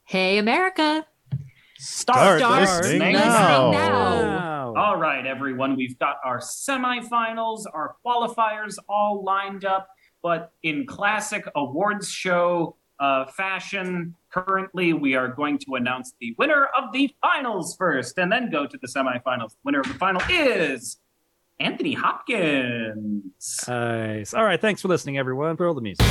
Hey, America. Start listening now. All right, everyone. We've got our semifinals, our qualifiers all lined up. But in classic awards show fashion, currently we are going to announce the winner of the finals first and then go to the semifinals. The winner of the final is Anthony Hopkins. Nice. All right. Thanks for listening, everyone. Roll the music.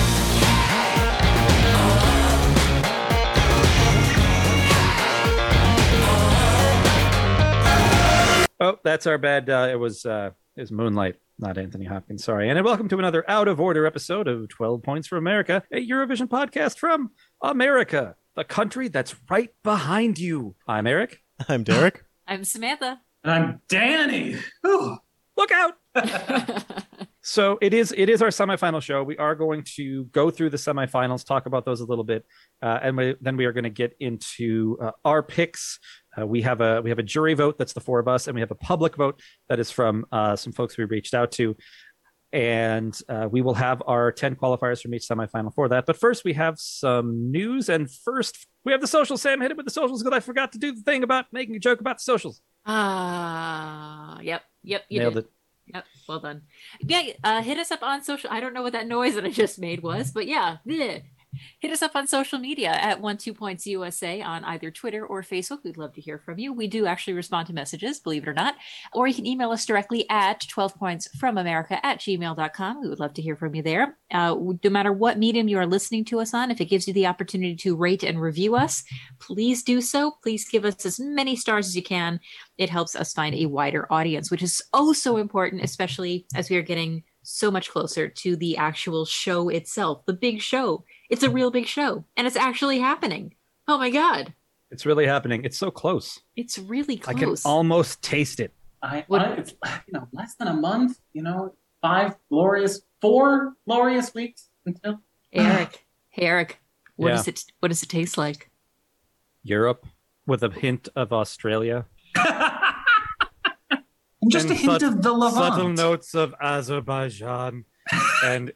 Oh, that's our bad. It was Moonlight, not Anthony Hopkins. Sorry. And welcome to another out of order episode of 12 Points for America, a Eurovision podcast from America, the country that's right behind you. I'm Eric. I'm Derek. I'm Samantha. And I'm Danny. Ooh. Look out! So it is our semifinal show. We are going to go through the semifinals, talk about those a little bit, and then we are going to get into our picks. We have a jury vote that's the four of us, and we have a public vote that is from some folks we reached out to, and we will have our 10 qualifiers from each semifinal for that. But first, we have some news, and first we have the socials. Sam, hit it with the socials because I forgot to do the thing about making a joke about the socials. Yep, you Nailed did. it. Yep, well done. Yeah, hit us up on social. I don't know what that noise that I just made was, but yeah, bleh. Hit us up on social media at 12 Points USA on either Twitter or Facebook. We'd love to hear from you. We do actually respond to messages, believe it or not. Or you can email us directly at 12pointsfromamerica@gmail.com. We would love to hear from you there. No matter what medium you are listening to us on, if it gives you the opportunity to rate and review us, please do so. Please give us as many stars as you can. It helps us find a wider audience, which is oh so important, especially as we are getting so much closer to the actual show itself, the big show. It's a real big show, and it's actually happening. Oh my God. It's really happening. It's so close. It's really close. I can almost taste it. It's less than a month, 4 glorious weeks until Eric, what does it taste like? Europe with a hint of Australia. Just a hint of the Levant. Subtle notes of Azerbaijan and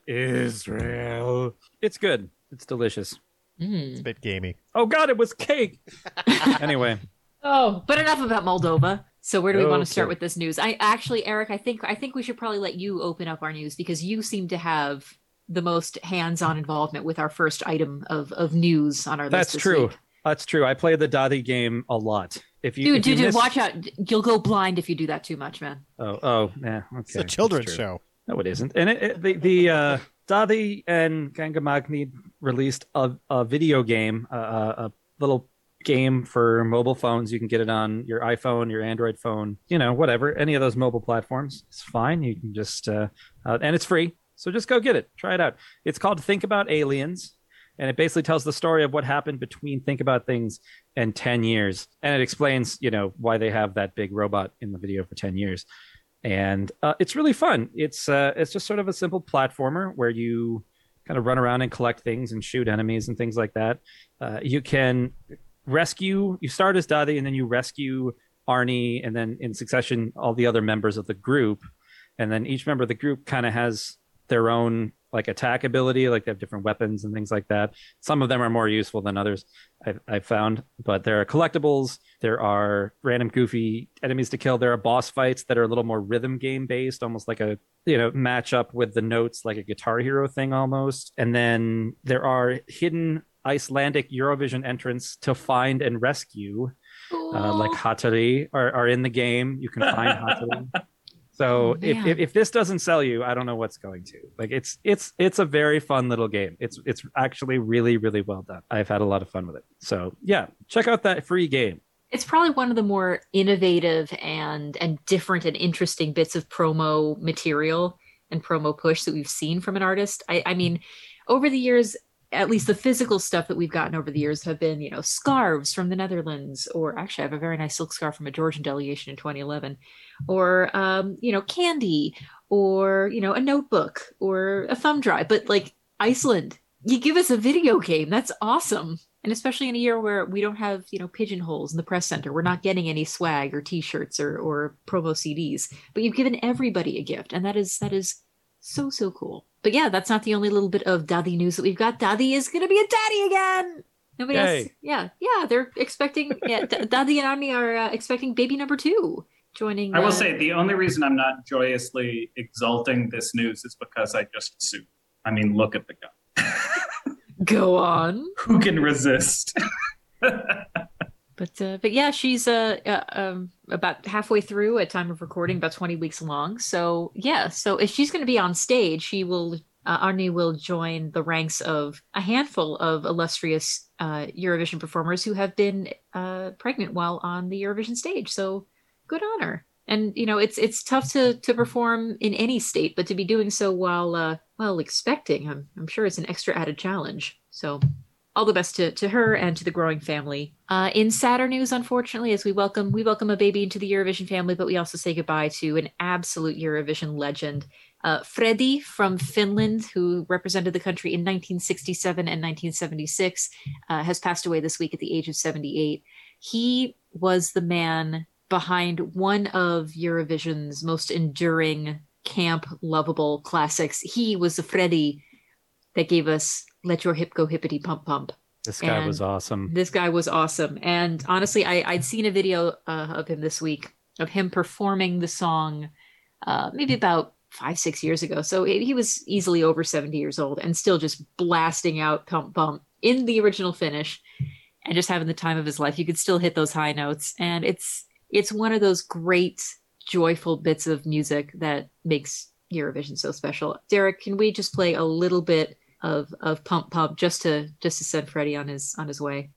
Israel. It's good. It's delicious. It's a bit gamey. Oh God, it was cake. Anyway. Oh, but enough about Moldova. So where do we want to start Okay. with this news? Eric, I think we should probably let you open up our news because you seem to have the most hands-on involvement with our first item of news on our list. That's this true. week. That's true. I play the Dadi game a lot. Dude, watch out. You'll go blind if you do that too much, man. Oh, yeah. Okay. It's a children's That's true. show. No, it isn't. And the Dadi and Ganga Magni released a video game, a little game for mobile phones. You can get it on your iPhone, your Android phone, whatever, any of those mobile platforms. It's fine. You can just, and it's free. So just go get it. Try it out. It's called Think About Aliens. And it basically tells the story of what happened between Think About Things and 10 years. And it explains, why they have that big robot in the video for 10 years. And it's really fun. It's just sort of a simple platformer where you kind of run around and collect things and shoot enemies and things like that. You can you start as Dadi and then you rescue Arnie and then in succession all the other members of the group. And then each member of the group kind of has their own attack ability, they have different weapons and things like that. Some of them are more useful than others, I've found, but there are collectibles, there are random goofy enemies to kill, there are boss fights that are a little more rhythm game based, almost like a match up with the notes, like a Guitar Hero thing almost. And then there are hidden Icelandic Eurovision entrants to find and rescue, like Hatari are in the game. You can find Hatari. So if this doesn't sell you, I don't know what's going to. It's a very fun little game. It's actually really, really well done. I've had a lot of fun with it. So yeah, check out that free game. It's probably one of the more innovative and different and interesting bits of promo material and promo push that we've seen from an artist. I mean, over the years, at least the physical stuff that we've gotten over the years have been, scarves from the Netherlands, or actually I have a very nice silk scarf from a Georgian delegation in 2011, or, candy, or, a notebook or a thumb drive. But Iceland, you give us a video game. That's awesome. And especially in a year where we don't have, pigeonholes in the press center, we're not getting any swag or t-shirts or promo CDs, but you've given everybody a gift. And that is so cool. But yeah, that's not the only little bit of Dadi news that we've got. Dadi is going to be a daddy again. Nobody else. Yay. Yeah. They're expecting. Yeah, Daddy and Arnie are expecting baby number 2 joining. I will say the only reason I'm not joyously exulting this news is because I just assumed. I mean, look at the guy. Go on. Who can resist? But yeah, she's about halfway through at time of recording, about 20 weeks along. So yeah, so if she's going to be on stage, Arnie will join the ranks of a handful of illustrious Eurovision performers who have been pregnant while on the Eurovision stage. So good on her. And it's tough to perform in any state, but to be doing so while expecting, I'm sure it's an extra added challenge. So all the best to her and to the growing family. In sadder news, unfortunately, as we welcome a baby into the Eurovision family, but we also say goodbye to an absolute Eurovision legend. Freddie from Finland, who represented the country in 1967 and 1976, has passed away this week at the age of 78. He was the man behind one of Eurovision's most enduring, camp, lovable classics. He was the Freddie that gave us Let Your Hip Go Hippity Pump Pump. This guy was awesome. This guy was awesome. And honestly, I'd seen a video of him this week, of him performing the song maybe about 5-6 years ago. So he was easily over 70 years old and still just blasting out Pump Pump in the original Finnish and just having the time of his life. You could still hit those high notes. And it's one of those great, joyful bits of music that makes Eurovision so special. Derek, can we just play a little bit of Pump Pump just to send Freddie on his way?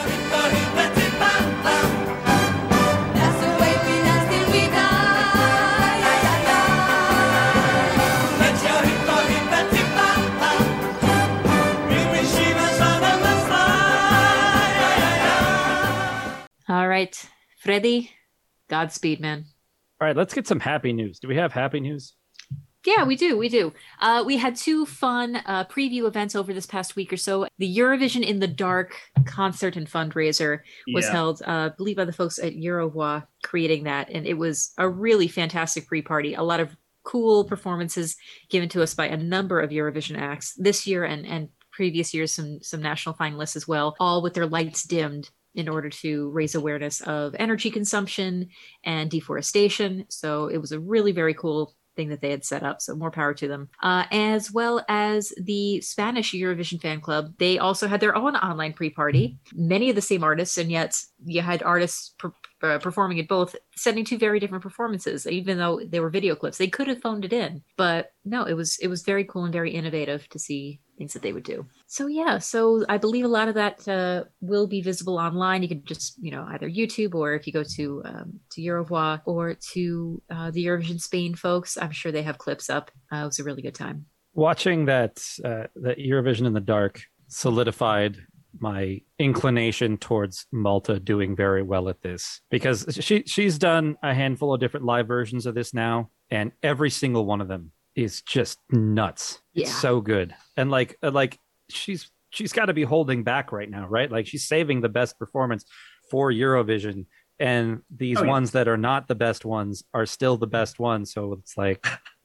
All right, Freddie, Godspeed, man. All right, let's get some happy news. Do we have happy news? Yeah, we do. We had 2 fun preview events over this past week or so. The Eurovision in the Dark concert and fundraiser was held, I believe, by the folks at Eurovoix creating that. And it was a really fantastic pre-party. A lot of cool performances given to us by a number of Eurovision acts this year and previous years, some national finalists as well, all with their lights dimmed in order to raise awareness of energy consumption and deforestation. So it was a really very cool thing that they had set up. So more power to them. As well as the Spanish Eurovision fan club. They also had their own online pre-party. Many of the same artists, and yet you had artists performing at both, sending 2 very different performances, even though they were video clips. They could have phoned it in, but no, it was very cool and very innovative to see things that they would do. So yeah, so I believe a lot of that will be visible online. You can just, either YouTube, or if you go to Eurovoix or to the Eurovision Spain folks, I'm sure they have clips up. It was a really good time. Watching that Eurovision in the Dark solidified my inclination towards Malta doing very well at this, because she's done a handful of different live versions of this now, and every single one of them is just nuts. It's so good. And like she's got to be holding back right now, right? Like she's saving the best performance for Eurovision, and these ones that are not the best ones are still the best ones. So it's like,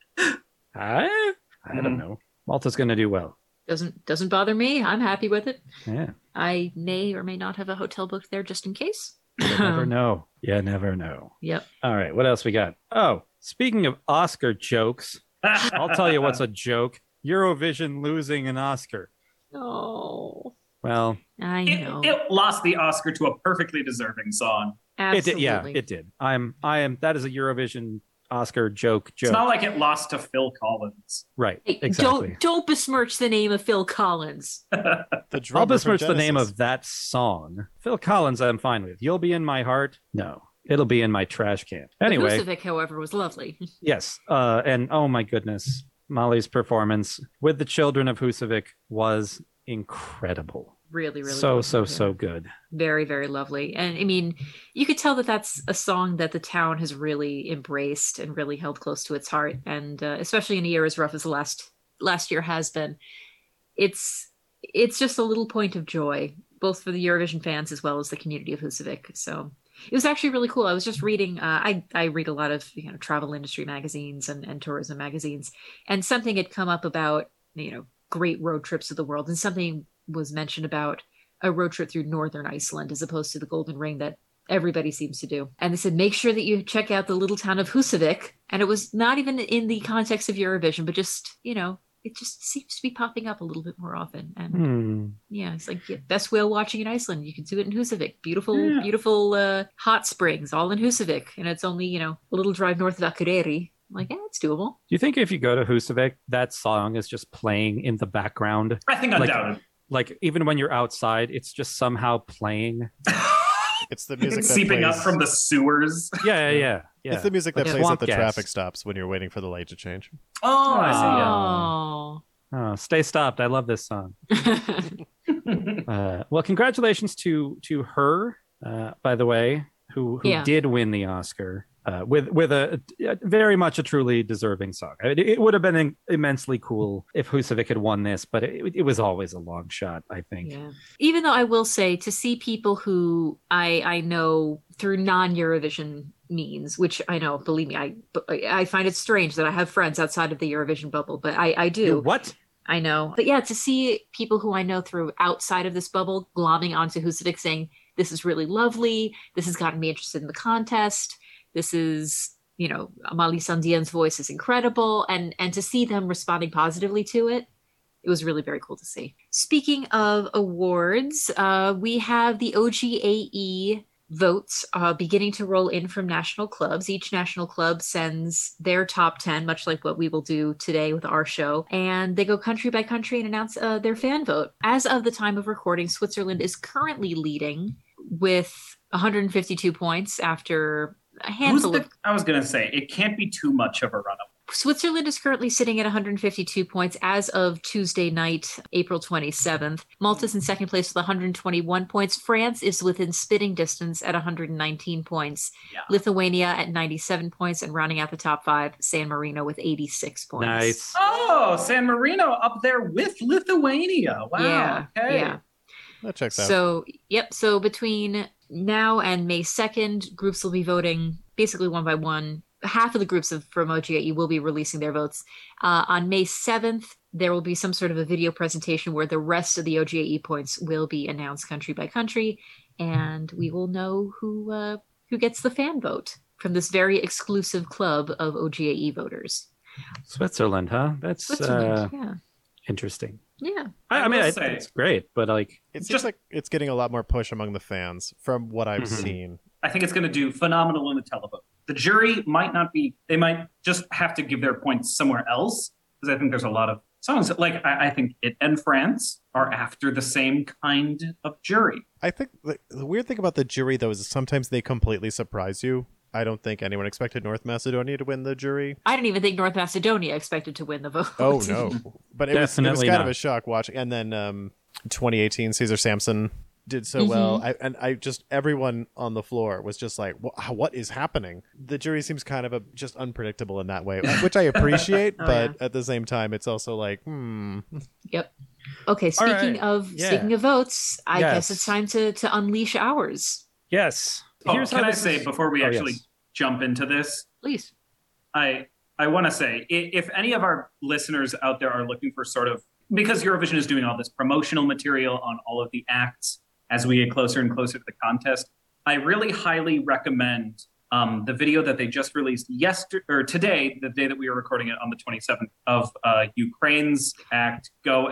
I don't know. Malta's going to do well. Doesn't bother me. I'm happy with it. Yeah. I may or may not have a hotel booked there just in case. You never know. You never know. Yep. All right. What else we got? Oh, speaking of Oscar jokes, I'll tell you what's a joke. Eurovision losing an Oscar. Oh. Well, I know. It lost the Oscar to a perfectly deserving song. Absolutely. It did. I am. That is a Eurovision Oscar joke. It's not like it lost to Phil Collins. Right. Hey, exactly. Don't besmirch the name of Phil Collins. I'll besmirch the name of that song. Phil Collins, I'm fine with. You'll Be in My Heart. No. It'll be in my trash can. Anyway. Husavik, however, was lovely. Yes. And oh my goodness, Molly's performance with the children of Husavik was incredible. Really, really so good. Very, very lovely. And I mean, you could tell that that's a song that the town has really embraced and really held close to its heart. And especially in a year as rough as the last year has been, it's just a little point of joy, both for the Eurovision fans as well as the community of Husavik. So it was actually really cool. I was just reading, I read a lot of travel industry magazines and tourism magazines, and something had come up about, great road trips of the world, and something was mentioned about a road trip through northern Iceland as opposed to the Golden Ring that everybody seems to do. And they said, make sure that you check out the little town of Husavik. And it was not even in the context of Eurovision, but just, it just seems to be popping up a little bit more often. And yeah, it's like best whale watching in Iceland. You can do it in Husavik. Beautiful hot springs, all in Husavik. And it's only, a little drive north of Akureyri. I'm like, it's doable. Do you think if you go to Husavik, that song is just playing in the background? I think undoubtedly. Like even when you're outside, it's just somehow playing. It's the music It's that seeping plays... up from the sewers. Yeah. It's the music that Like plays at swamp the gas. traffic stops when you're waiting for the light to change. Oh, I see. Oh. Oh, Stay Stopped. I love this song. Well, congratulations to her, by the way, who did win the Oscar with a very much a truly deserving song. It would have been immensely cool if Husavik had won this, but it was always a long shot, I think. Yeah. Even though I will say, to see people who I know through non-Eurovision means, which I know, believe me, I find it strange that I have friends outside of the Eurovision bubble, but I do. What? I know. But yeah, to see people who I know through outside of this bubble glomming onto Husavik saying, this is really lovely, this has gotten me interested in the contest, this is, Amalie Sandian's voice is incredible, and to see them responding positively to it, it was really very cool to see. Speaking of awards, we have the OGAE votes beginning to roll in from national clubs. Each national club sends their top 10, much like what we will do today with our show, and they go country by country and announce their fan vote. As of the time of recording, Switzerland is currently leading with 152 points after a handful of... I was going to say, it can't be too much of a run-up. Switzerland is currently sitting at 152 points as of Tuesday night, April 27th. Malta's in second place with 121 points. France is within spitting distance at 119 points. Yeah. Lithuania at 97 points, and rounding out the top 5, San Marino with 86 points. Nice. Oh, San Marino up there with Lithuania. Wow. Yeah. Okay. Yeah. That checks out. So between now and May 2nd, groups will be voting basically one by one. Half of the groups from OGAE will be releasing their votes. On May 7th, there will be some sort of a video presentation where the rest of the OGAE points will be announced country by country, and we will know who gets the fan vote from this very exclusive club of OGAE voters. Switzerland, huh? That's yeah. Interesting. Yeah. I mean, it's great, but it's just like it's getting a lot more push among the fans from what I've seen. I think it's going to do phenomenal in the televote. The jury might not be, they might just have to give their points somewhere else, because I think there's a lot of songs that, like, I think it and France are after the same kind of jury. I think the weird thing about the jury, though, is sometimes they completely surprise you. I don't think anyone expected North Macedonia to win the jury. I didn't even think North Macedonia expected to win the vote. Oh, no. But it was kind of a shock watching. And then 2018, Cesar Sampson did so well. I just, everyone on the floor was just like, what is happening? The jury seems kind of just unpredictable in that way, which I appreciate. But at the same time, it's also like, Yep. Okay, speaking of votes, I guess it's time to unleash ours. Yes. Can I say, before we actually jump into this? Please. I want to say, if any of our listeners out there are looking for sort of, because Eurovision is doing all this promotional material on all of the acts as we get closer and closer to the contest, I really highly recommend the video that they just released today, the day that we were recording it on the 27th, of Ukraine's act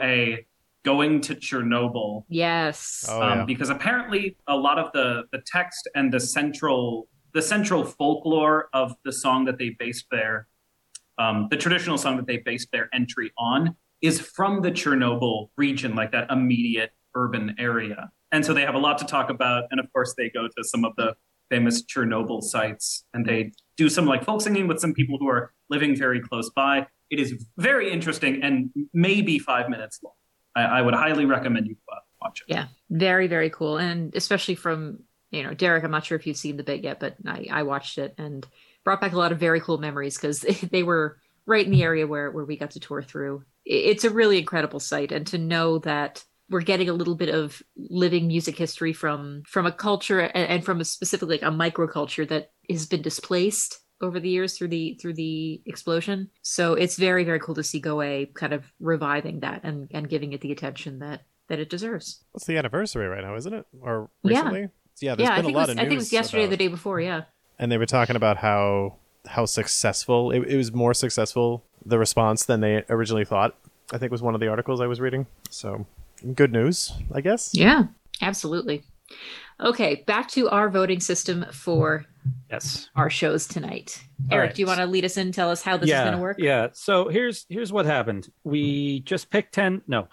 Going to Chernobyl. Yes. Because apparently a lot of the text and the central folklore of the song that they based the traditional song that they based their entry on is from the Chernobyl region, like that immediate urban area. And so they have a lot to talk about. And of course they go to some of the famous Chernobyl sites, and they do some like folk singing with some people who are living very close by. It is very interesting and maybe 5 minutes long. I would highly recommend you watch it. Yeah, very, very cool. And especially from, Derek, I'm not sure if you've seen the bit yet, but I watched it and brought back a lot of very cool memories because they were right in the area where we got to tour through. It's a really incredible site. And to know that we're getting a little bit of living music history from a culture and from specifically a microculture that has been displaced over the years through the explosion. So it's very, very cool to see Goa kind of reviving that and giving it the attention that that it deserves. What's the anniversary right now, isn't it? Or recently? Yeah, there's been a lot of news. I think it was yesterday or the day before, yeah. And they were talking about how successful it was, more successful, the response, than they originally thought, I think was one of the articles I was reading. So good news, I guess. Yeah, absolutely. Okay, back to our voting system for our shows tonight. Eric, right. Do you want to lead us in and tell us how this is going to work? Yeah. So here's what happened. We just picked 10. No,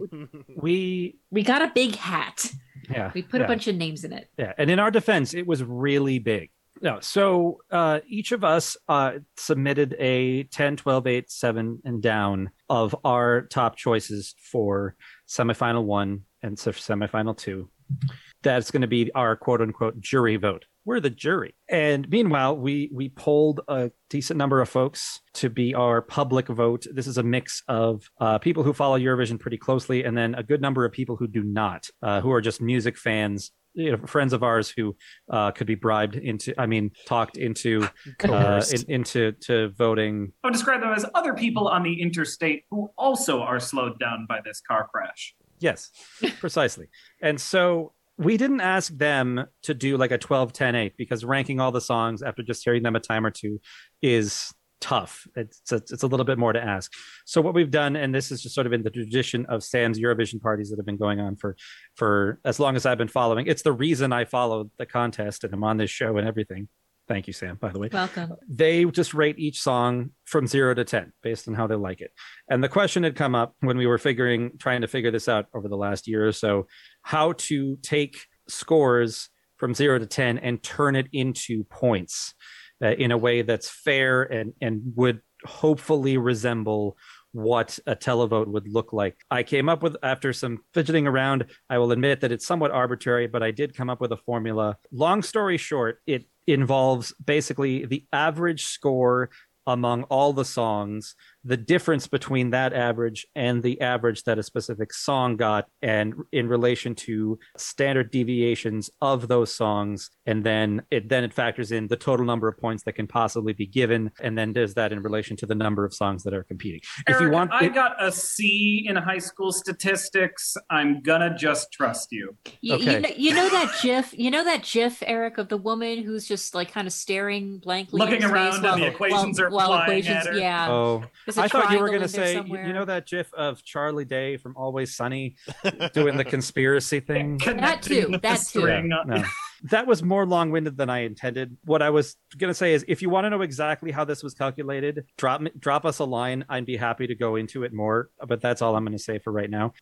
we got a big hat. Yeah. We put a bunch of names in it. Yeah. And in our defense, it was really big. No. So each of us submitted a 10, 12, 8, 7, and down of our top choices for semifinal 1 and semifinal 2. That's going to be our quote unquote jury vote. We're the jury. And meanwhile, we polled a decent number of folks to be our public vote. This is a mix of people who follow Eurovision pretty closely, and then a good number of people who do not, who are just music fans, friends of ours who could be talked into into voting. I would describe them as other people on the interstate who also are slowed down by this car crash. Yes, precisely. And so we didn't ask them to do like a 12, 10, 8 because ranking all the songs after just hearing them a time or two is tough. It's a little bit more to ask. So what we've done, and this is just sort of in the tradition of Sam's Eurovision parties that have been going on for as long as I've been following. It's the reason I followed the contest and I'm on this show and everything. Thank you, Sam, by the way. Welcome. They just rate each song from 0 to 10 based on how they like it. And the question had come up when we were trying to figure this out over the last year or so, how to take scores from 0 to 10 and turn it into points in a way that's fair and would hopefully resemble what a televote would look like. I came up with, after some fidgeting around, I will admit that it's somewhat arbitrary, but I did come up with a formula. Long story short, it involves basically the average score among all the songs, the difference between that average and the average that a specific song got, and in relation to standard deviations of those songs, and then it factors in the total number of points that can possibly be given, and then does that in relation to the number of songs that are competing. Eric, I got a C in high school statistics. I'm gonna just trust you. Okay. You know that GIF? You know that GIF, Eric, of the woman who's just like kind of staring blankly, looking around, and the equations are flying at her. Yeah. Oh. I thought you were going to say, you know that GIF of Charlie Day from Always Sunny doing the conspiracy thing? That too. Yeah, no. That was more long-winded than I intended. What I was going to say is, if you want to know exactly how this was calculated, drop us a line. I'd be happy to go into it more, but that's all I'm going to say for right now.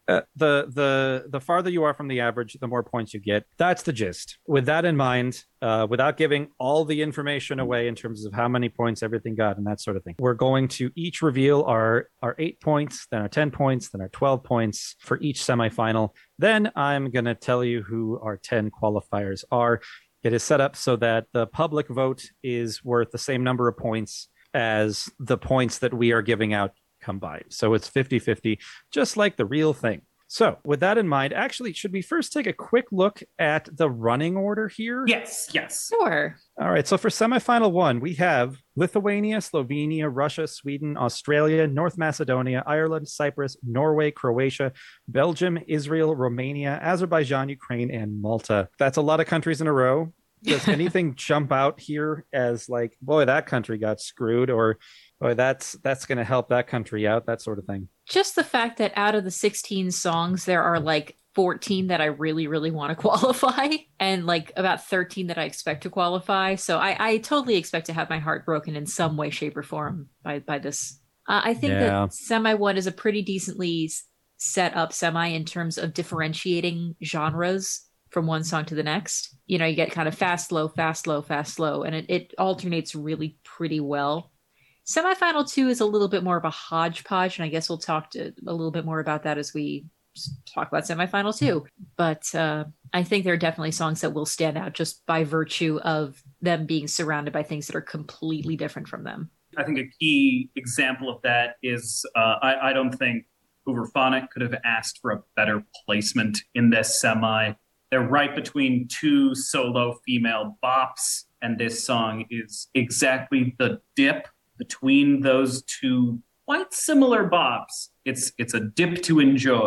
The farther you are from the average, the more points you get. That's the gist. With that in mind, without giving all the information away in terms of how many points everything got and that sort of thing, we're going to each reveal our 8 points, then our 10 points, then our 12 points for each semifinal. Then I'm going to tell you who our 10 qualifiers are. It is set up so that the public vote is worth the same number of points as the points that we are giving out combined. So it's 50-50, just like the real thing. So with that in mind, actually, should we first take a quick look at the running order here? Yes. Sure. All right. So for semifinal 1, we have Lithuania, Slovenia, Russia, Sweden, Australia, North Macedonia, Ireland, Cyprus, Norway, Croatia, Belgium, Israel, Romania, Azerbaijan, Ukraine, and Malta. That's a lot of countries in a row. Does anything jump out here as like, boy, that country got screwed, or boy, that's going to help that country out, that sort of thing? Just the fact that out of the 16 songs, there are like 14 that I really, really want to qualify, and like about 13 that I expect to qualify. So I totally expect to have my heart broken in some way, shape, or form by this. I think that Semi 1 is a pretty decently set up semi in terms of differentiating genres from one song to the next. You know, you get kind of fast, slow, fast, slow, fast, slow, and it alternates really pretty well. Semifinal 2 is a little bit more of a hodgepodge, and I guess we'll talk a little bit more about that as we talk about semifinal 2. But I think there are definitely songs that will stand out just by virtue of them being surrounded by things that are completely different from them. I think a key example of that is I don't think Hooverphonic could have asked for a better placement in this semi. They're right between 2 solo female bops, and this song is exactly the dip between those 2 quite similar bops. It's a dip to enjoy.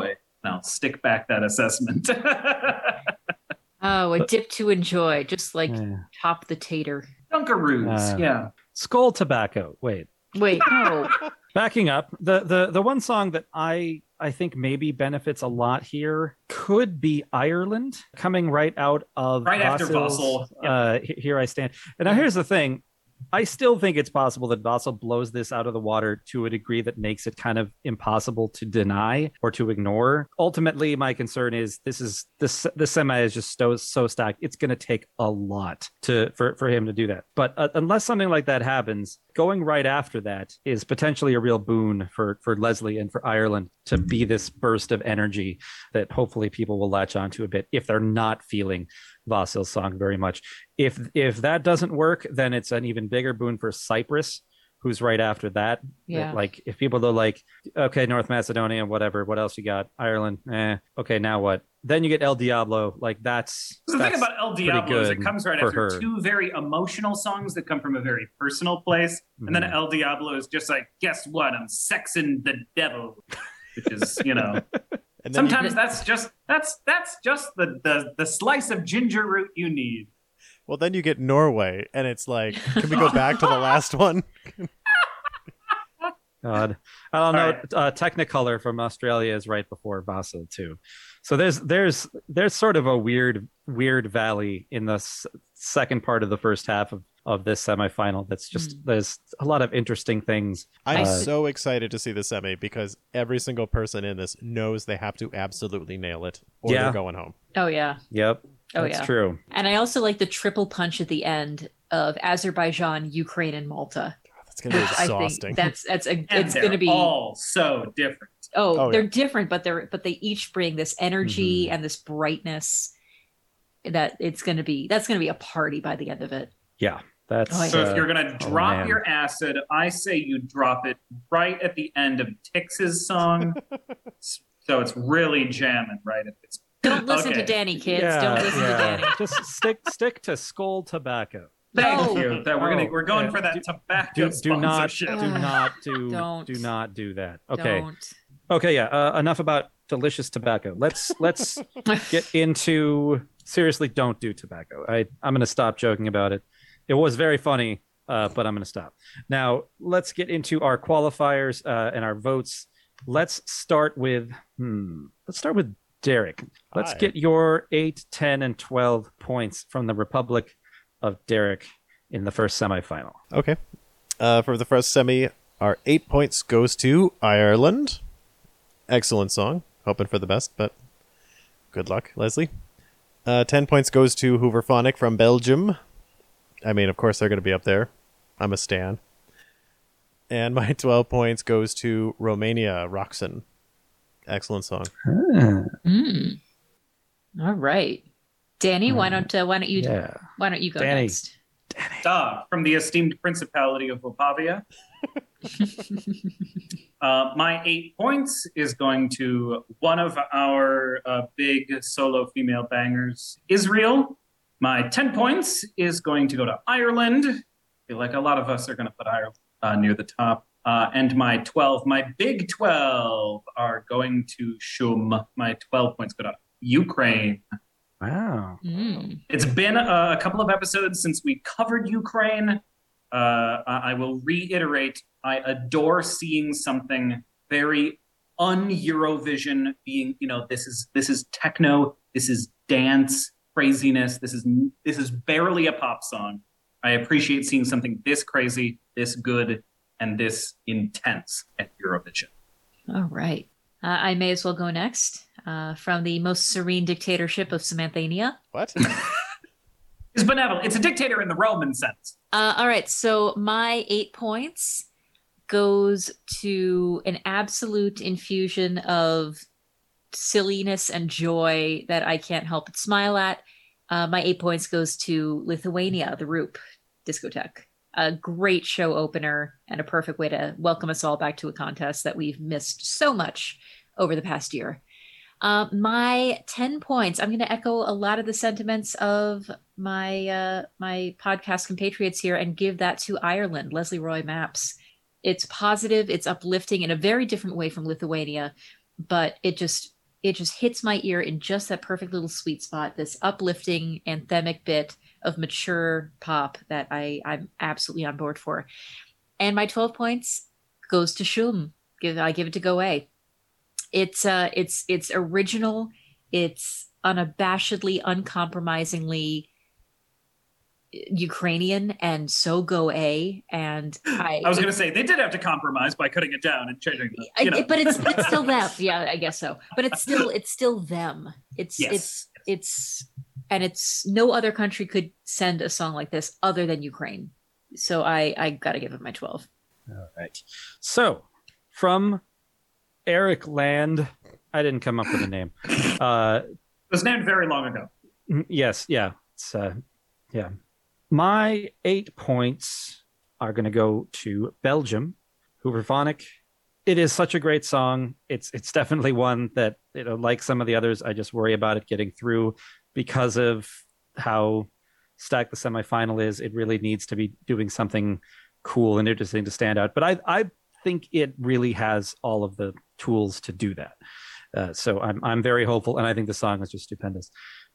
I'll stick back that assessment. Oh, a dip to enjoy, just like Top the Tater. Dunkaroos, yeah. Skull Tobacco. Wait, no. Backing up, the one song that I think maybe benefits a lot here could be Ireland, coming right out of after Vassal. Here I Stand. And now here's the thing. I still think it's possible that Vassal blows this out of the water to a degree that makes it kind of impossible to deny or to ignore. Ultimately, my concern is this semi is just so stacked. It's going to take a lot for him to do that. But unless something like that happens, going right after that is potentially a real boon for Leslie and for Ireland to be this burst of energy that hopefully people will latch onto a bit if they're not feeling Vassil's song very much. If that doesn't work, then it's an even bigger boon for Cyprus, who's right after that. Yeah. Like if people are like, okay, North Macedonia, whatever, what else you got? Ireland, okay, now what? Then you get El Diablo. Like that's the thing about El Diablo is it comes right after two very emotional songs that come from a very personal place, and then El Diablo is just like, guess what? I'm sexing the devil, which is And sometimes that's just the slice of ginger root you need. Well, then you get Norway, and it's like, can we go back to the last one? God, I don't know. Right. Technicolor from Australia is right before Vassal too, so there's sort of a weird valley in the second part of the first half of this semifinal. That's just there's a lot of interesting things. I'm so excited to see the semi because every single person in this knows they have to absolutely nail it or they're going home. Oh yeah. Yep. That's true. And I also like the triple punch at the end of Azerbaijan, Ukraine, and Malta. That's gonna be exhausting. It's gonna be all so different. They're different, but they each bring this energy and this brightness that that's gonna be a party by the end of it. Yeah. So if you're going to drop your acid, I say you drop it right at the end of Tix's song. So it's really jamming right at this. Don't listen to Danny, kids. Don't listen to Danny. Just stick to Skull Tobacco. Thank you. We're going for that tobacco sponsorship. Do not do that. Okay. Don't. Okay, yeah. Enough about delicious tobacco. Let's get into seriously. Don't do tobacco. I'm going to stop joking about it. It was very funny, but I'm going to stop. Now, let's get into our qualifiers and our votes. Let's start with Derek. Let's get your 8, 10, and 12 points from the Republic of Derek in the first semifinal. Okay. For the first semi, our 8 points goes to Ireland. Excellent song. Hoping for the best, but good luck, Leslie. 10 points goes to Hooverphonic from Belgium. I mean, of course, they're going to be up there. I'm a stan. And my 12 points goes to Romania, Roxanne. Excellent song. All right. Danny, why don't you go next? Danny. From the esteemed Principality of Opavia. My 8 points is going to one of our big solo female bangers, Israel. My 10 points is going to go to Ireland. I feel like a lot of us are going to put Ireland near the top. And my big 12 are going to Shum. My 12 points go to Ukraine. Wow. It's been a couple of episodes since we covered Ukraine. I will reiterate, I adore seeing something very un-Eurovision being, this is techno, this is dance, craziness. This is barely a pop song. I appreciate seeing something this crazy, this good, and this intense at Eurovision. All right. I may as well go next. From the most serene dictatorship of Samanthania. What? It's benevolent. It's a dictator in the Roman sense. All right. So my 8 points goes to an absolute infusion of silliness and joy that I can't help but smile at. My 8 points goes to Lithuania, the Roop discotheque. A great show opener and a perfect way to welcome us all back to a contest that we've missed so much over the past year. My 10 points, I'm going to echo a lot of the sentiments of my podcast compatriots here and give that to Ireland, Leslie Roy Maps. It's positive, it's uplifting in a very different way from Lithuania, but it it just hits my ear in just that perfect little sweet spot, this uplifting anthemic bit of mature pop that I'm absolutely on board for. And my 12 points goes to Shum. I give it to Go A. It's original. It's unabashedly, uncompromisingly Ukrainian, and so Go A. And I was going to say they did have to compromise by cutting it down and changing it. But it's still them. Yeah, I guess so. But it's still them. It's no other country could send a song like this other than Ukraine. So I got to give it my 12. All right. So from Eric Land, I didn't come up with a name. It was named very long ago. Yes. Yeah. It's yeah. My 8 points are going to go to Belgium, Hooverphonic. It is such a great song. It's definitely one that, like some of the others, I just worry about it getting through because of how stacked the semifinal is. It really needs to be doing something cool and interesting to stand out. But I think it really has all of the tools to do that. So I'm very hopeful, and I think the song is just stupendous.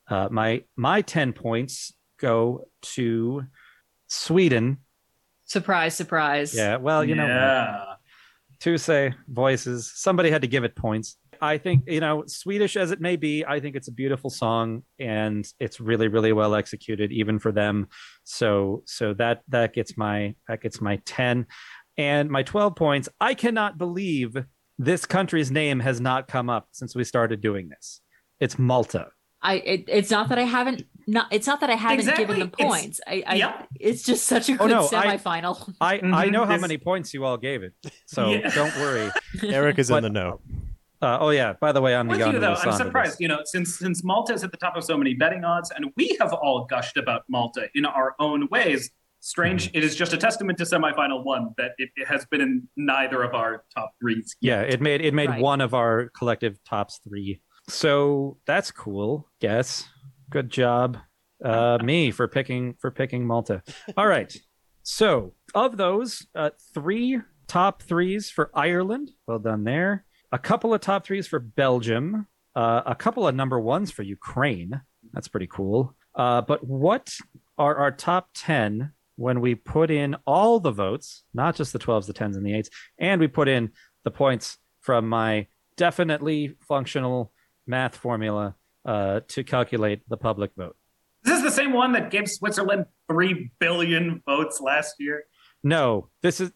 My 10 points go to Sweden. Surprise. Yeah, well, you know what? Tuesday voices. Somebody had to give it points. I think, Swedish as it may be, I think it's a beautiful song, and it's really, really well executed, even for them. So that gets my 10. And my 12 points, I cannot believe this country's name has not come up since we started doing this. It's Malta. It's not that I haven't Exactly. given them points. It's just such a good semifinal. I know how many points you all gave it, so don't worry. Eric is in the know. By the way, I'm I'm surprised. Since Malta is at the top of so many betting odds, and we have all gushed about Malta in our own ways. Strange. It is just a testament to semifinal one that it has been in neither of our top threes. Yeah, it made right. One of our collective tops 3. So that's cool. Guess. Good job, me for picking Malta. All right. So of those, 3 top 3s for Ireland. Well done there. A couple of top 3s for Belgium. A couple of number 1s for Ukraine. That's pretty cool. But what are our top 10 when we put in all the votes, not just the 12s, the 10s, and the 8s, and we put in the points from my definitely functional math formula to calculate the public vote? Is this the same one that gave Switzerland 3 billion votes last year? No,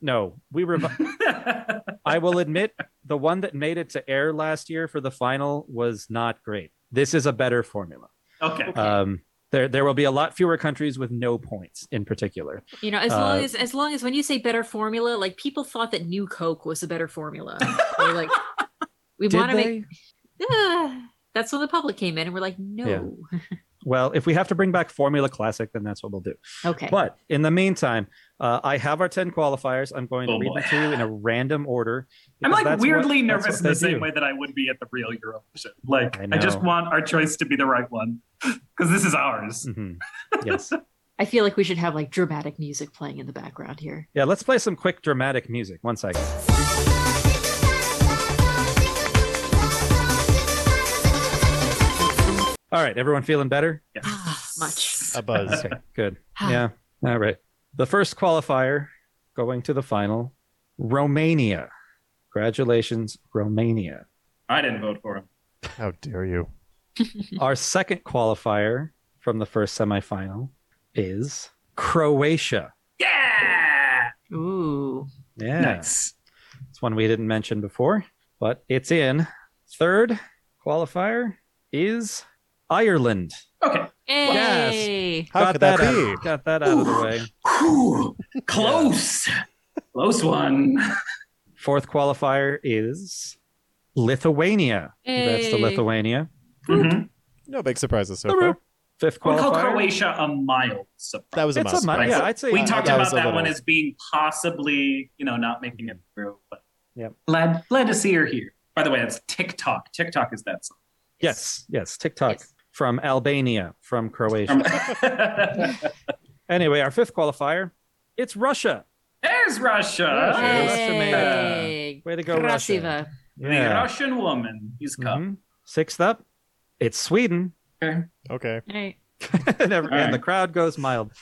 I will admit the one that made it to air last year for the final was not great. This is a better formula. Okay. There will be a lot fewer countries with no points in particular. As long as when you say better formula, like people thought that New Coke was a better formula. They're like, we want to make. That's when the public came in and we're like, no. Yeah. Well, if we have to bring back Formula Classic, then that's what we'll do. Okay. But in the meantime, I have our 10 qualifiers. I'm going to read them to you in a random order. I'm like weirdly nervous in the same way that I would be at the real Eurovision. Like, I just want our choice to be the right one because this is ours. Mm-hmm. Yes. I feel like we should have like dramatic music playing in the background here. Yeah, let's play some quick dramatic music. 1 second. All right, everyone feeling better? Yes. Much. A buzz. Okay, good. Yeah, all right. The first qualifier going to the final, Romania. Congratulations, Romania. I didn't vote for him. How dare you? Our second qualifier from the first semifinal is Croatia. Yeah! Ooh. Yeah. Nice. It's one we didn't mention before, but it's in. Third qualifier is Ireland. Okay. Hey. How could that be? Got that out of the way. Ooh, close. Close one. Fourth qualifier is Lithuania. That's the Lithuania. Mm-hmm. No big surprises so far. Fifth We'll call qualifier. Croatia a mild surprise. That was a must. Yeah, I'd say we talked that about was a that little- one as being possibly, not making it through. But Yep. glad to see her here. By the way, it's TikTok. TikTok is that song. Yes. TikTok Yes. from Albania, from Croatia. Anyway, our fifth qualifier, it's Russia. There's Russia. Russia. Hey. Way to go, Krasiva. Russia. The Russian woman. He's come. Sixth up, it's Sweden. Okay. Okay. Hey. And the crowd goes mild.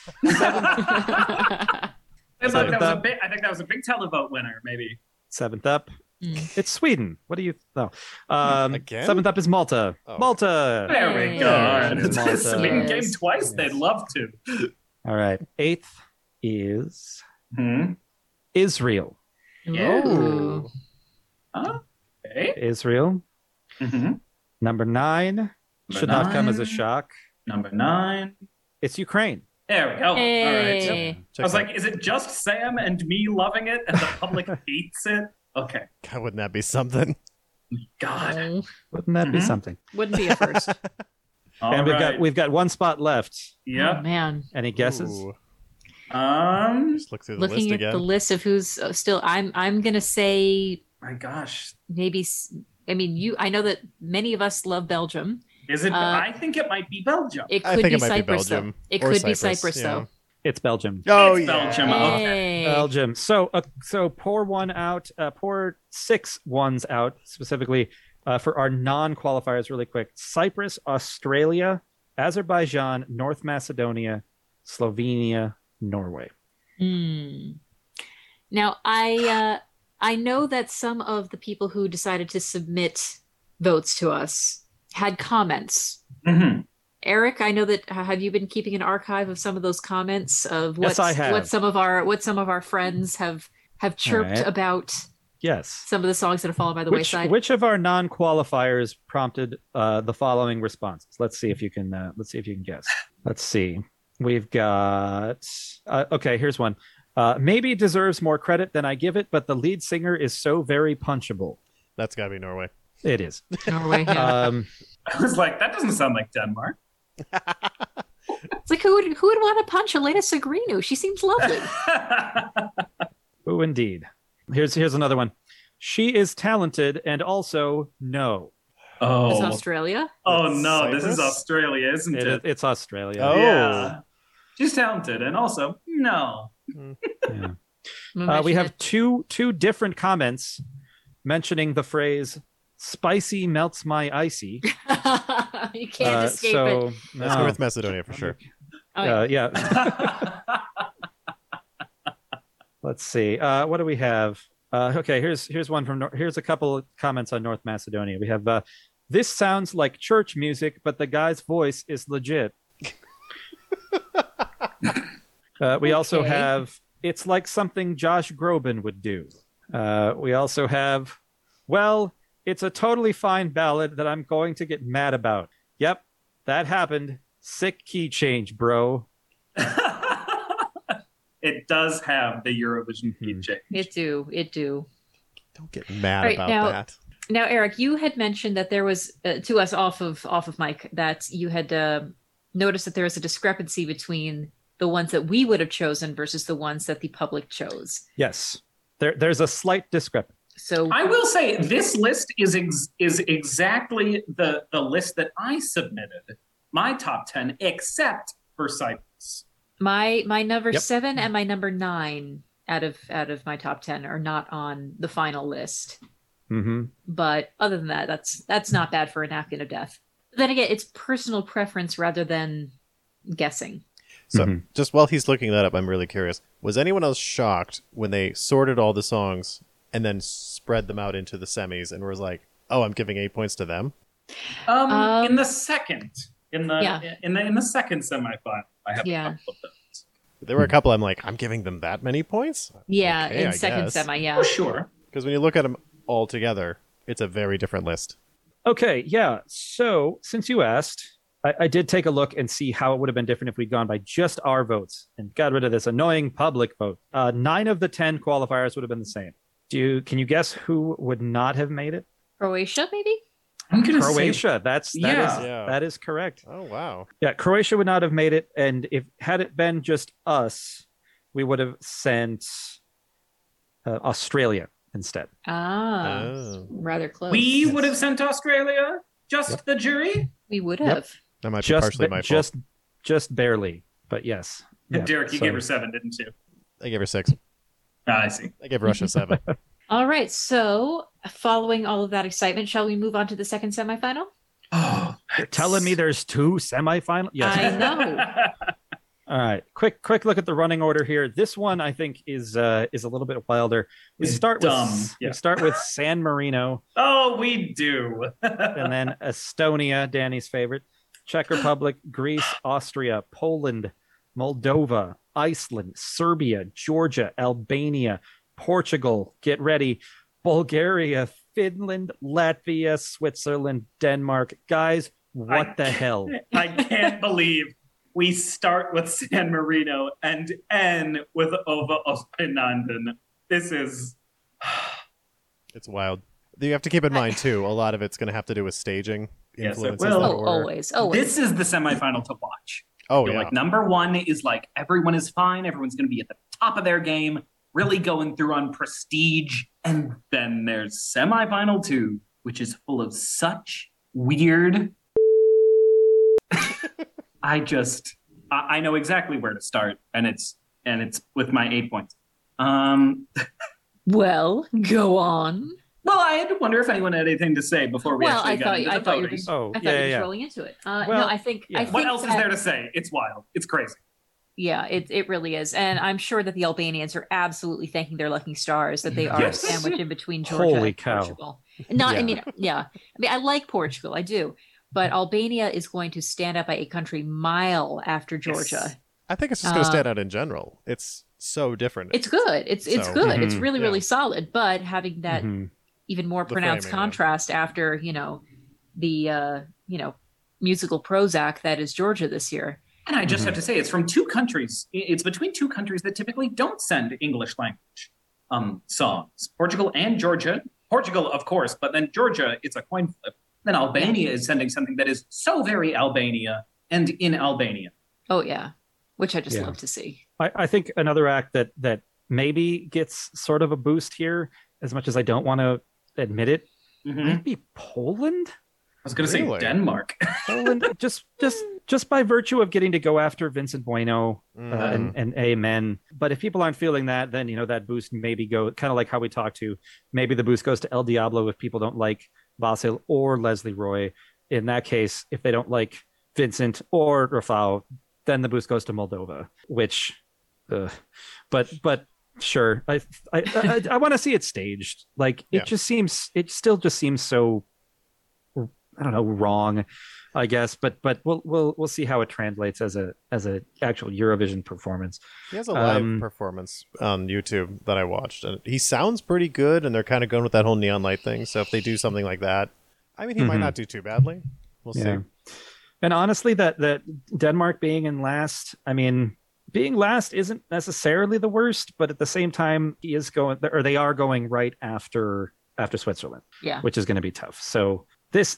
I think that was a big televote winner, maybe. Seventh up, it's Sweden. What do you? No. Again? Seventh up is Malta. Oh. Malta. There we go. Malta. Sweden came twice. Yes. They'd love to. All right. Eighth is Hmm. Israel. Ooh. Okay. Israel. Mm-hmm. Number 9 should not come as a shock. Number 9. It's Ukraine. There we go. Hey. All right. Yep. Check I was that. like, is it just Sam and me loving it and the public hates it? Okay. God, wouldn't that be something? God. Oh, Wouldn't that be Mhm. something? wouldn't be a first. All And right. we've got one spot left. Oh, Yep. man. Any guesses? Ooh. My Just look through the Looking list at again. the list of who's still, I'm gonna say gosh. maybe. I mean, I know that many of us love Belgium. Is it? I think it might be Belgium. It I could think be it might be Cyprus, though. Belgium It or could be Cyprus, Cyprus, yeah. though. It's Belgium. Oh, It's yeah. Belgium. Okay. Hey. Belgium. So pour one out. Pour 6 ones out specifically for our non-qualifiers. Really quick: Cyprus, Australia, Azerbaijan, North Macedonia, Slovenia, Norway. Now, I know that some of the people who decided to submit votes to us had comments. Mhm. Eric, I know that have you been keeping an archive of some of those comments of Yes, I have. what some of our friends have chirped right. about Yes. some of the songs that have fallen by the wayside? Which of our non-qualifiers prompted the following responses? Let's see if you can guess. Let's see. We've got okay. Here's one. Maybe deserves more credit than I give it, but the lead singer is so very punchable. That's got to be Norway. It is. Norway, yeah. I was like, that doesn't sound like Denmark. It's like who would want to punch Elena Sagrinu? She seems lovely. Oh, indeed. Here's another one. She is talented and also no. Is Oh. Australia? Oh no, this Cyprus? is Australia, isn't it? It's Australia. Oh. Yeah. She's talented and also no. Yeah. I'm We have two different comments mentioning the phrase "spicy melts my icy." you can't escape it. That's North Macedonia for sure. Oh, yeah. Yeah. Let's see. What do we have? Okay, here's one from. Here's a couple of comments on North Macedonia. We have. This sounds like church music, but the guy's voice is legit. We also Okay. have. It's like something Josh Groban would do. We also have. Well, it's a totally fine ballad that I'm going to get mad about. Yep, that happened. Sick key change, bro. It does have the Eurovision key Mhm. change. It do. Don't get mad Right, about now- that. Now, Eric, you had mentioned that there was to us off of mic that you had noticed that there was a discrepancy between the ones that we would have chosen versus the ones that the public chose. Yes, there's a slight discrepancy. So I will say this list is exactly the list that I submitted. My top 10, except for Cyprus. my number Yep. 7 and my number 9 out of my top 10 are not on the final list. Mm-hmm. But other than that, that's not bad for a napkin of death. Then again, it's personal preference rather than guessing. So, Mhm. just while he's looking that up, I'm really curious. Was anyone else shocked when they sorted all the songs and then spread them out into the semis and was like, "Oh, I'm giving 8 points to them"? In the second, in the second semifinal, I have Yeah. a couple of those. There were a couple I'm like, "I'm giving them that many points?" Yeah, Okay, in I second guess. semi, yeah. For sure. Because when you look at them all together, it's a very different list. Okay, yeah. So since you asked, I did take a look and see how it would have been different if we'd gone by just our votes and got rid of this annoying public vote. 9 of the 10 qualifiers would have been the same. Can you guess who would not have made it? Croatia, maybe? I'm gonna say Croatia. Yeah. That is correct. Oh, wow. Yeah, Croatia would not have made it, and had it been just us, we would have sent Australia instead. Oh. Rather close. we would have sent Australia, just the jury. We would Yep. have. That might be partially my fault. Just barely, but yes. Yeah, Derek, you so- gave her 7, didn't you? I gave her 6. I see. I gave Russia 7. All right. So, following all of that excitement, shall we move on to the second semifinal? Oh, Telling me there's two semifinals? Yes. I know. All right. Quick look at the running order here. This one I think is a little bit wilder. We start with San Marino. Oh, we do. And then Estonia, Danny's favorite. Czech Republic, Greece, Austria, Poland, Moldova, Iceland, Serbia, Georgia, Albania, Portugal, get ready, Bulgaria, Finland, Latvia, Switzerland, Denmark. Guys, what the hell? I can't believe we start with San Marino and end with Ova Ospinanden. This is... It's wild. You have to keep in mind, too, a lot of it's going to have to do with staging. Yes, Influences it will. that were- Always. This is the semifinal to watch. Oh, You're yeah. like, number one is like, everyone is fine. Everyone's going to be at the top of their game, really going through on prestige. And then there's semifinal 2, which is full of such weird... I know exactly where to start, and it's with my 8 points. Well, go on. Well, I had to wonder if anyone had anything to say before we actually got into the I thought you were voting. just, Oh, I thought yeah, you were just yeah. rolling into it. Well, no, I think. yeah. I What think else is that- there to say? It's wild. It's crazy. Yeah, it really is, and I'm sure that the Albanians are absolutely thanking their lucky stars that they are Yes. sandwiched in between Georgia Holy and cow. Portugal. Not, Yeah. I mean, I like Portugal, I do, but Albania is going to stand up by a country mile after Georgia. Yes. I think it's just going to stand out in general. It's so different. It's good. It's So- good. It's Mhm. really Yeah. really solid. But having that Mhm. even more The pronounced framing, yeah. contrast after the musical Prozac that is Georgia this year. And I just Mhm. have to say, it's from two countries. It's between two countries that typically don't send English language songs. Portugal and Georgia. Portugal, of course, but then Georgia, it's a coin flip. Then Albania is sending something that is so very Albania and in Albania. Oh yeah, which I just Yeah. love to see. I think another act that maybe gets sort of a boost here, as much as I don't want to admit it, Mhm. might be Poland. I was going to say Really? Denmark. Poland, just by virtue of getting to go after Vincent Bueno Mm. and Amen. But if people aren't feeling that, then that boost maybe go kind of like how we talked to. Maybe the boost goes to El Diablo if people don't like Vasil or Leslie Roy. In that case, if they don't like Vincent or Rafał, then the boost goes to Moldova. Which, but sure, I want to see it staged. Like Yeah. it still just seems so, I don't know, wrong, I guess. But we'll see how it translates as a actual Eurovision performance. He has a live performance on YouTube that I watched, and he sounds pretty good. And they're kind of going with that whole neon light thing. So if they do something like that, I mean, he might Mhm. not do too badly. We'll see. And honestly, that Denmark being in last, I mean, being last isn't necessarily the worst, but at the same time, they are going right after Switzerland, Yeah. which is going to be tough. So this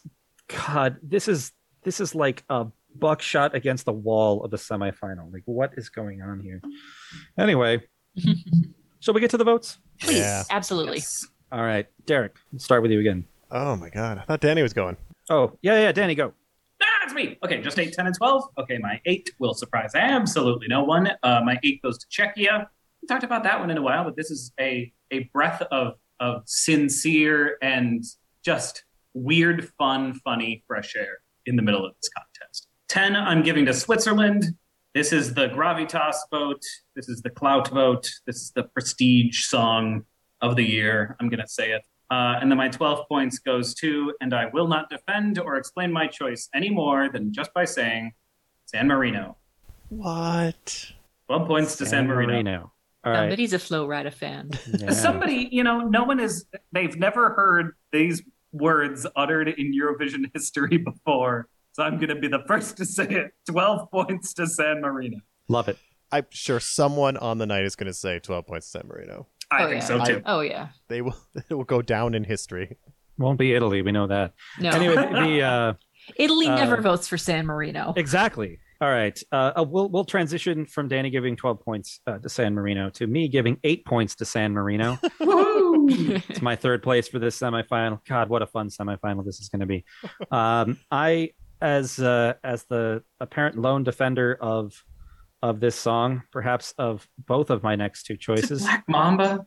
is like a buckshot against the wall of the semifinal. Like, what is going on here? Anyway, shall we get to the votes? Please, Yeah. absolutely. Yes. All right, Derek, let's start with you again. Oh my god, I thought Danny was going. Oh, yeah, Danny, go. That's me. Okay, just 8, 10, and 12. Okay, my 8 will surprise absolutely no one. My 8 goes to Czechia. We talked about that one in a while, but this is a breath of sincere and just weird, fun, funny, fresh air in the middle of this contest. 10, I'm giving to Switzerland. This is the gravitas vote. This is the clout vote. This is the prestige song of the year. I'm going to say it. And then my 12 points goes to, and I will not defend or explain my choice any more than just by saying San Marino. What? 12 points to San Marino. All right. Somebody's a Flow Rida fan. Yeah. Somebody, no one they've never heard these words uttered in Eurovision history before. So I'm going to be the first to say it. 12 points to San Marino. Love it. I'm sure someone on the night is going to say 12 points to San Marino. I Oh, think yeah. so too. Oh yeah. They will. It will go down in history. Won't be Italy. We know that. No. Anyway, the Italy never votes for San Marino. exactly. All right. We'll transition from Danny giving 12 points to San Marino to me giving 8 points to San Marino. Woohoo! It's my third place for this semifinal. God, what a fun semifinal this is going to be. I, as the apparent lone defender of this song, perhaps of both of my next two choices. Black Mamba.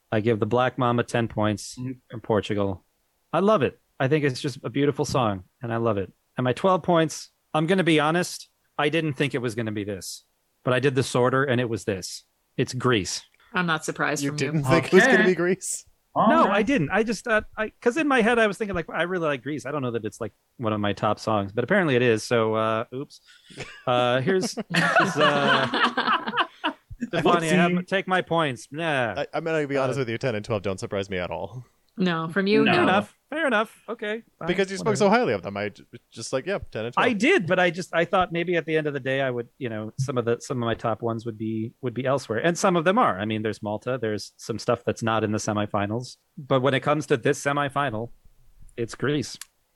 I give the Black Mama 10 points from Portugal. I love it. I think it's just a beautiful song, and I love it. And my 12 points, I'm going to be honest, I didn't think it was going to be this, but I did the sorter, and it was this. It's Grease. I'm not surprised You from didn't you. think it was going to be Grease? No, I didn't. I just thought, because in my head I was thinking like, I really like Grease. I don't know that it's like one of my top songs, but apparently it is. So, oops. Here's Stefania, take my points. Nah. I'm going to be honest with you. 10 and 12 don't surprise me at all. No, from you, No. no. Fair enough. Okay. Fine, Because you spoke whatever. so highly of them. I just like, 10 and 12. I did, but I thought maybe at the end of the day I would, some of my top ones would be elsewhere, and some of them are. I mean, there's Malta, there's some stuff that's not in the semifinals, but when it comes to this semifinal, it's Greece.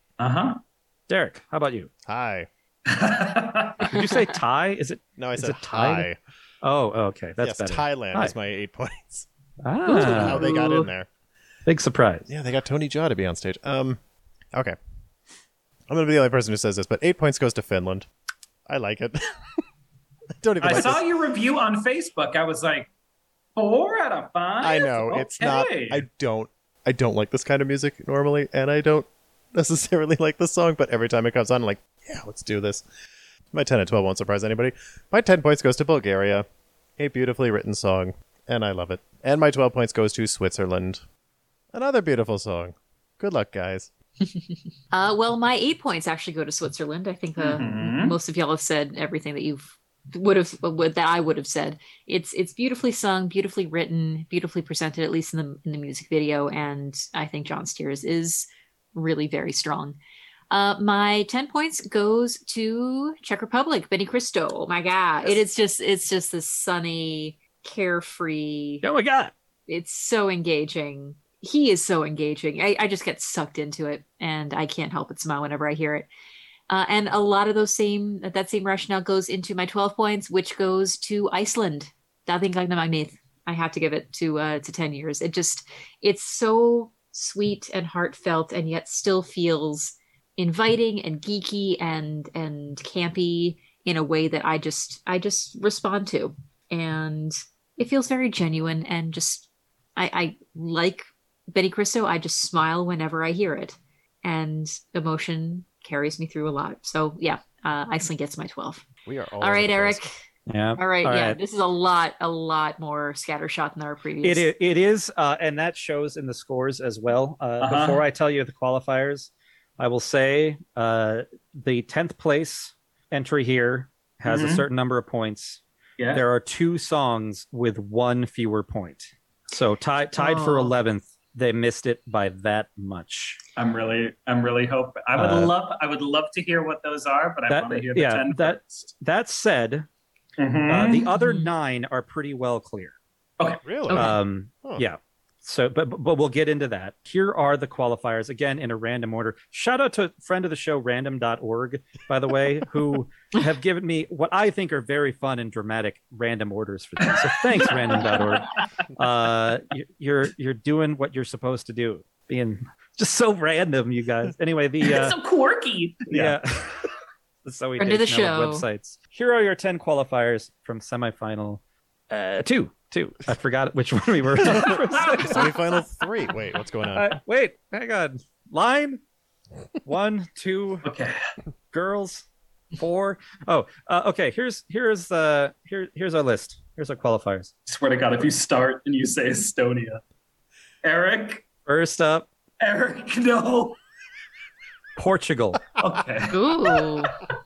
Derek, how about you? Hi. Did you say tie? Is it? No, I Is said it tied? hi. Oh, okay, that's Yes, better. Thailand Hi. is my 8 points. Ah, How they got in there. big surprise. Yeah, they got Tony Jaa to be on stage. Okay. I'm going to be the only person who says this, but 8 points goes to Finland. I like it. I don't even I like saw this. your review on Facebook. I was like, 4 out of 5? I know, it's not. I don't like this kind of music normally, and I don't necessarily like the song, but every time it comes on, I'm like, yeah, let's do this. My 10 and 12 won't surprise anybody. My 10 points goes to Bulgaria. A beautifully written song, and I love it. And my 12 points goes to Switzerland. Another beautiful song. Good luck, guys. Well, my 8 points actually go to Switzerland. I think most of y'all have said everything that that I would have said. It's beautifully sung, beautifully written, beautifully presented, at least in the music video, and I think John Steers is really very strong. My 10 points goes to Czech Republic, Benny Cristo. Oh my God, it's just this sunny, carefree. Oh my God, it's so engaging. He is so engaging. I just get sucked into it, and I can't help but smile whenever I hear it. And a lot of that same rationale goes into my 12 points, which goes to Iceland. Daðing Gagnamagnið. I have to give it to 10 years. It's so sweet and heartfelt, and yet still feels inviting and geeky and campy in a way that I just respond to. And it feels very genuine, and just I like Benny Cristo. I just smile whenever I hear it, and emotion carries me through a lot. So yeah, Iceland gets my 12. We are all right, over the Eric. place. yeah. All right, All yeah. right. This is a lot more scattershot than our previous. It is, and that shows in the scores as well. Before I tell you the qualifiers, I will say the 10th place entry here has a certain number of points. Yeah. There are 2 songs with 1 fewer point. So tied for 11th. They missed it by that much. I'm really hoping. I would love to hear what those are, but I want to hear the 10 first. That said, the other 9 are pretty well clear. Really? Okay. Yeah. So, but we'll get into that. Here are the qualifiers again in a random order. Shout out to friend of the show, random.org, by the way, who have given me what I think are very fun and dramatic random orders for things. So thanks, random.org. You're doing what you're supposed to do, being just so random, you guys. Anyway, so quirky. yeah. So we Friend of the show. websites. Here are your 10 qualifiers from semifinal 2. I forgot which one we were on. Semifinal 3. Wait, what's going on? Wait, hang on. Line 1, 2. Okay. Girls 4. Oh, okay. Here's our list. Here's our qualifiers. Swear to God, if you start and you say Estonia, Eric, First up, no. Portugal. Okay. Ooh.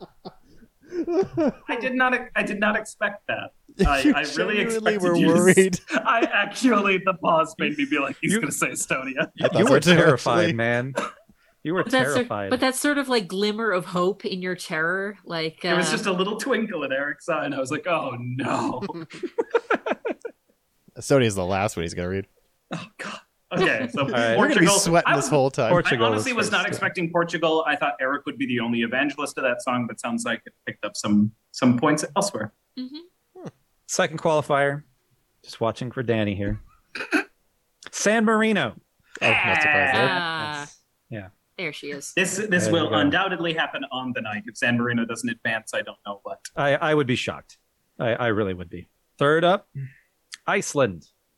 I did not expect that. I really expected were you to worried. the pause made me be like, he's going to say Estonia. You were so too, terrified, actually. man. You were But terrified. that's sort of like glimmer of hope in your terror. Like There was just a little twinkle in Eric's eye, and I was like, oh no. Estonia's the last one he's going to read. Oh God. Okay, so right. We're going to be Portugal. sweating this whole time. Portugal I honestly was not first. expecting Portugal. I thought Eric would be the only evangelist of that song, but sounds like it picked up some points elsewhere. Second qualifier. Just watching for Danny here. San Marino. Oh, not surprised there. Yeah. There she is. This There will you go. undoubtedly happen on the night. If San Marino doesn't advance, I don't know what. I would be shocked. I really would be. Third up, Iceland.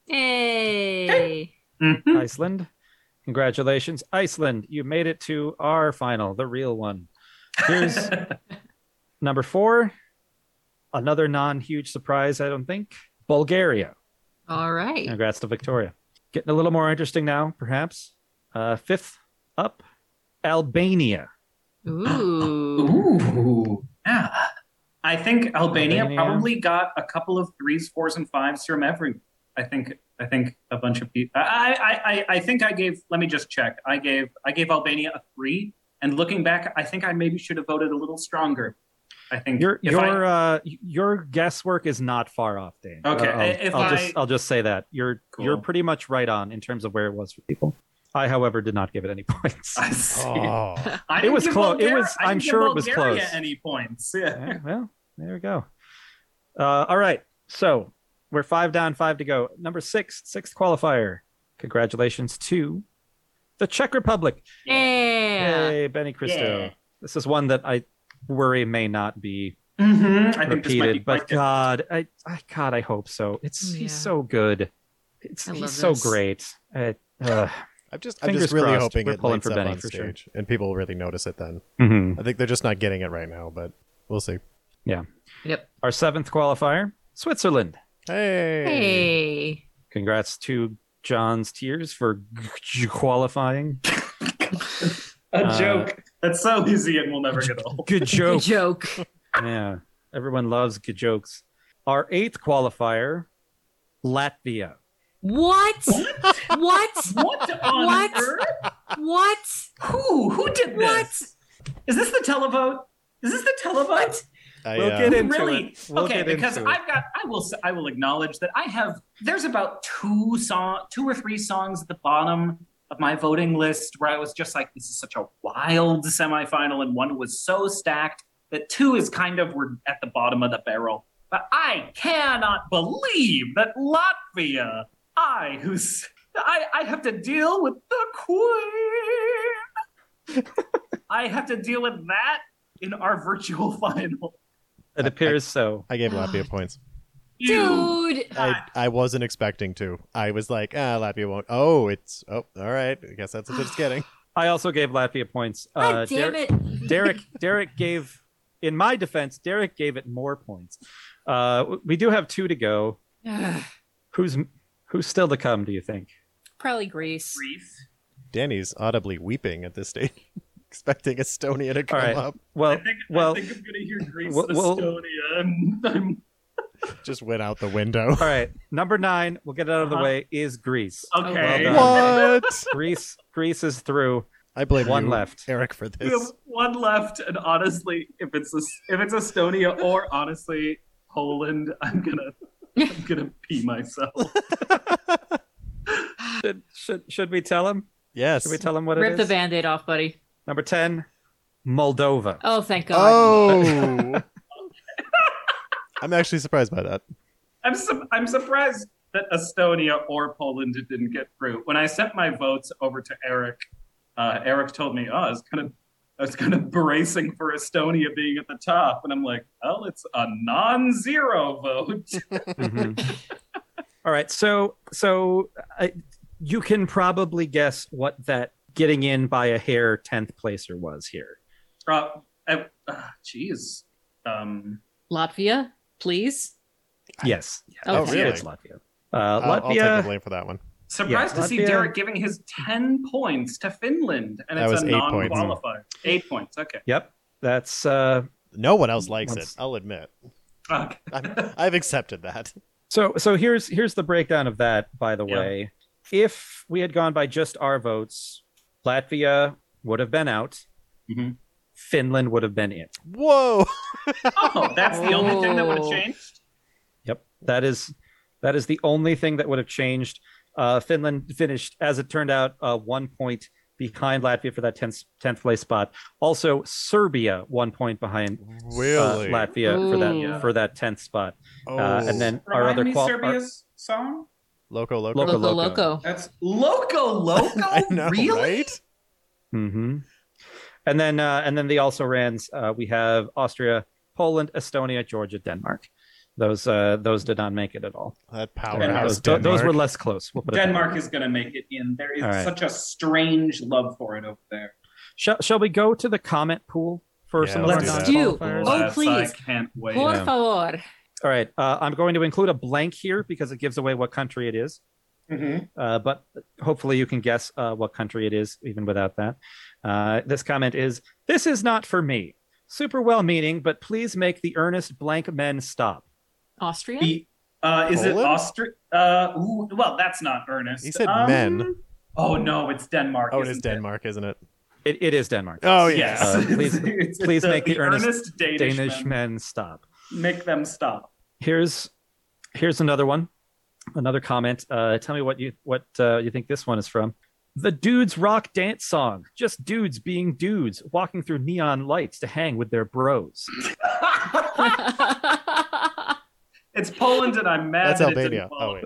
Hey. Mhm. Iceland. Congratulations, Iceland. You made it to our final, the real one. Here's number 4. Another non-huge surprise, I don't think. Bulgaria. All right. Congrats to Victoria. Getting a little more interesting now, perhaps. 5th up, Albania. Ooh. Ooh. Yeah. I think Albania probably got a couple of 3s, 4s, and 5s from every. I think a bunch of people. I think I gave. Let me just check. I gave Albania a 3, and looking back, I think I maybe should have voted a little stronger. I think your guesswork is not far off, Dane. Okay, I'll just say that you're pretty much right on in terms of where it was for people. I, however, did not give it any points. I see. Oh. I It was close. Bulgaria, It was. I I'm didn't sure give it was Bulgaria close. Any points? Yeah. Yeah, well, there we go. All right. So we're 5 down, 5 to go. Number 6, 6th qualifier. Congratulations to the Czech Republic. Yeah. Hey, Benny Cristo. Yeah. This is one that I worry may not be Mm-hmm. I think this might be repeated, but quite God, I hope so. Yeah. He's so good. I love He's so this. great. I'm just Fingers really crossed. hoping We're it pulling lights for up Benny on for sure. stage, and people will really notice it then. Mhm. I think they're just not getting it right now, but we'll see. Yeah. Yep. Our 7th qualifier, Switzerland. Hey. Congrats to John's Tears for qualifying. a joke. That's so easy and will never get old. Good Good joke. joke. Yeah. Everyone loves good jokes. Our 8th qualifier, Latvia. What? What? What on What? earth? What? Who did this? Is this the televote? Is this the televote? We'll get into Really? it. We'll Okay, get because into it. I will acknowledge that there's about 2 or 3 songs at the bottom of my voting list where I was just like, this is such a wild semifinal, and one was so stacked that 2 is kind of we're at the bottom of the barrel. But I cannot believe that Latvia, I have to deal with the Queen. I have to deal with that in our virtual final. It appears so. I gave Latvia points. Dude. I wasn't expecting to. I was like, Latvia won't. Oh, all right. I guess that's what it's getting. I also gave Latvia points. God damn it. Derek gave, in my defense, Derek gave it more points. We do have 2 to go. Who's still to come, do you think? Probably Greece. Danny's audibly weeping at this stage, expecting Estonia to come up. Well, I think I'm going to hear Greece, Estonia. I'm just went out the window. All right, number 9. We'll get it out of the way. Is Greece? okay. Well done. What? Greece is through. I blame One you, left. Eric, for We have this. 1 left, and honestly, if it's Estonia or honestly Poland, I'm gonna pee myself. Should we tell him? Yes. Should we tell him what Rip it the is? Band-Aid off, buddy. Number 10, Moldova. Oh, thank God. Oh. I'm actually surprised by that. I'm surprised that Estonia or Poland didn't get through. When I sent my votes over to Eric, Eric told me, I was kind of bracing for Estonia being at the top, and I'm like, well, it's a non-zero vote. Mhm. All right, so you can probably guess what that getting in by a hair 10th placer was here. Jeez. Latvia, please. Yes. Oh, Yes, really? it's Latvia. I'll take the Latvia. blame for that one. Surprised to see Latvia- Derek giving his 10 points to Finland, and That it's was a 8 points. non-qualifier. 8 points, okay. Yep, that's No one else likes Once- it. I'll admit. Okay. I've accepted that. so here's the breakdown of that, by the Yeah. way. If we had gone by just our votes, Latvia would have been out. Mhm. Finland would have been in. Whoa. Oh, that's the only thing that would have Oh. changed? Yep, that is the only thing that would have changed. Finland finished, as it turned out, 1 point behind Latvia for that 10th place spot. Also, Serbia 1 point behind Really? Latvia Ooh. for that 10th spot. Oh. And then our Remind other me Serbia's song? Loco. Loco. Loco Loco. That's Loco. I know, Really? right? Mm-hmm. And then the also rans. We have Austria, Poland, Estonia, Georgia, Denmark. Those did not make it at all. That powerhouse. Those were less close. We'll Denmark is going to make it in. There is such a strange love for it over there. Shall we go to the comment pool for some of our non-qualifiers? Oh, please. I can't wait. Por favor. All right. I'm going to include a blank here because it gives away what country it is. Mm-hmm. But hopefully you can guess what country it is even without that. This comment is, "This is not for me. Super well-meaning, but please make the earnest blank men stop." Austria? Is it Austria? Well, that's not earnest. He said men. Oh, no, it's Denmark. Oh, it is Denmark, isn't it? It is Denmark. Oh, yes. Please make the earnest Danish men stop. Make them stop. Here's another one. Another comment. Tell me what you think this one is from. "The dudes rock dance song. Just dudes being dudes, walking through neon lights to hang with their bros." It's Poland, and I'm mad. That's Albania.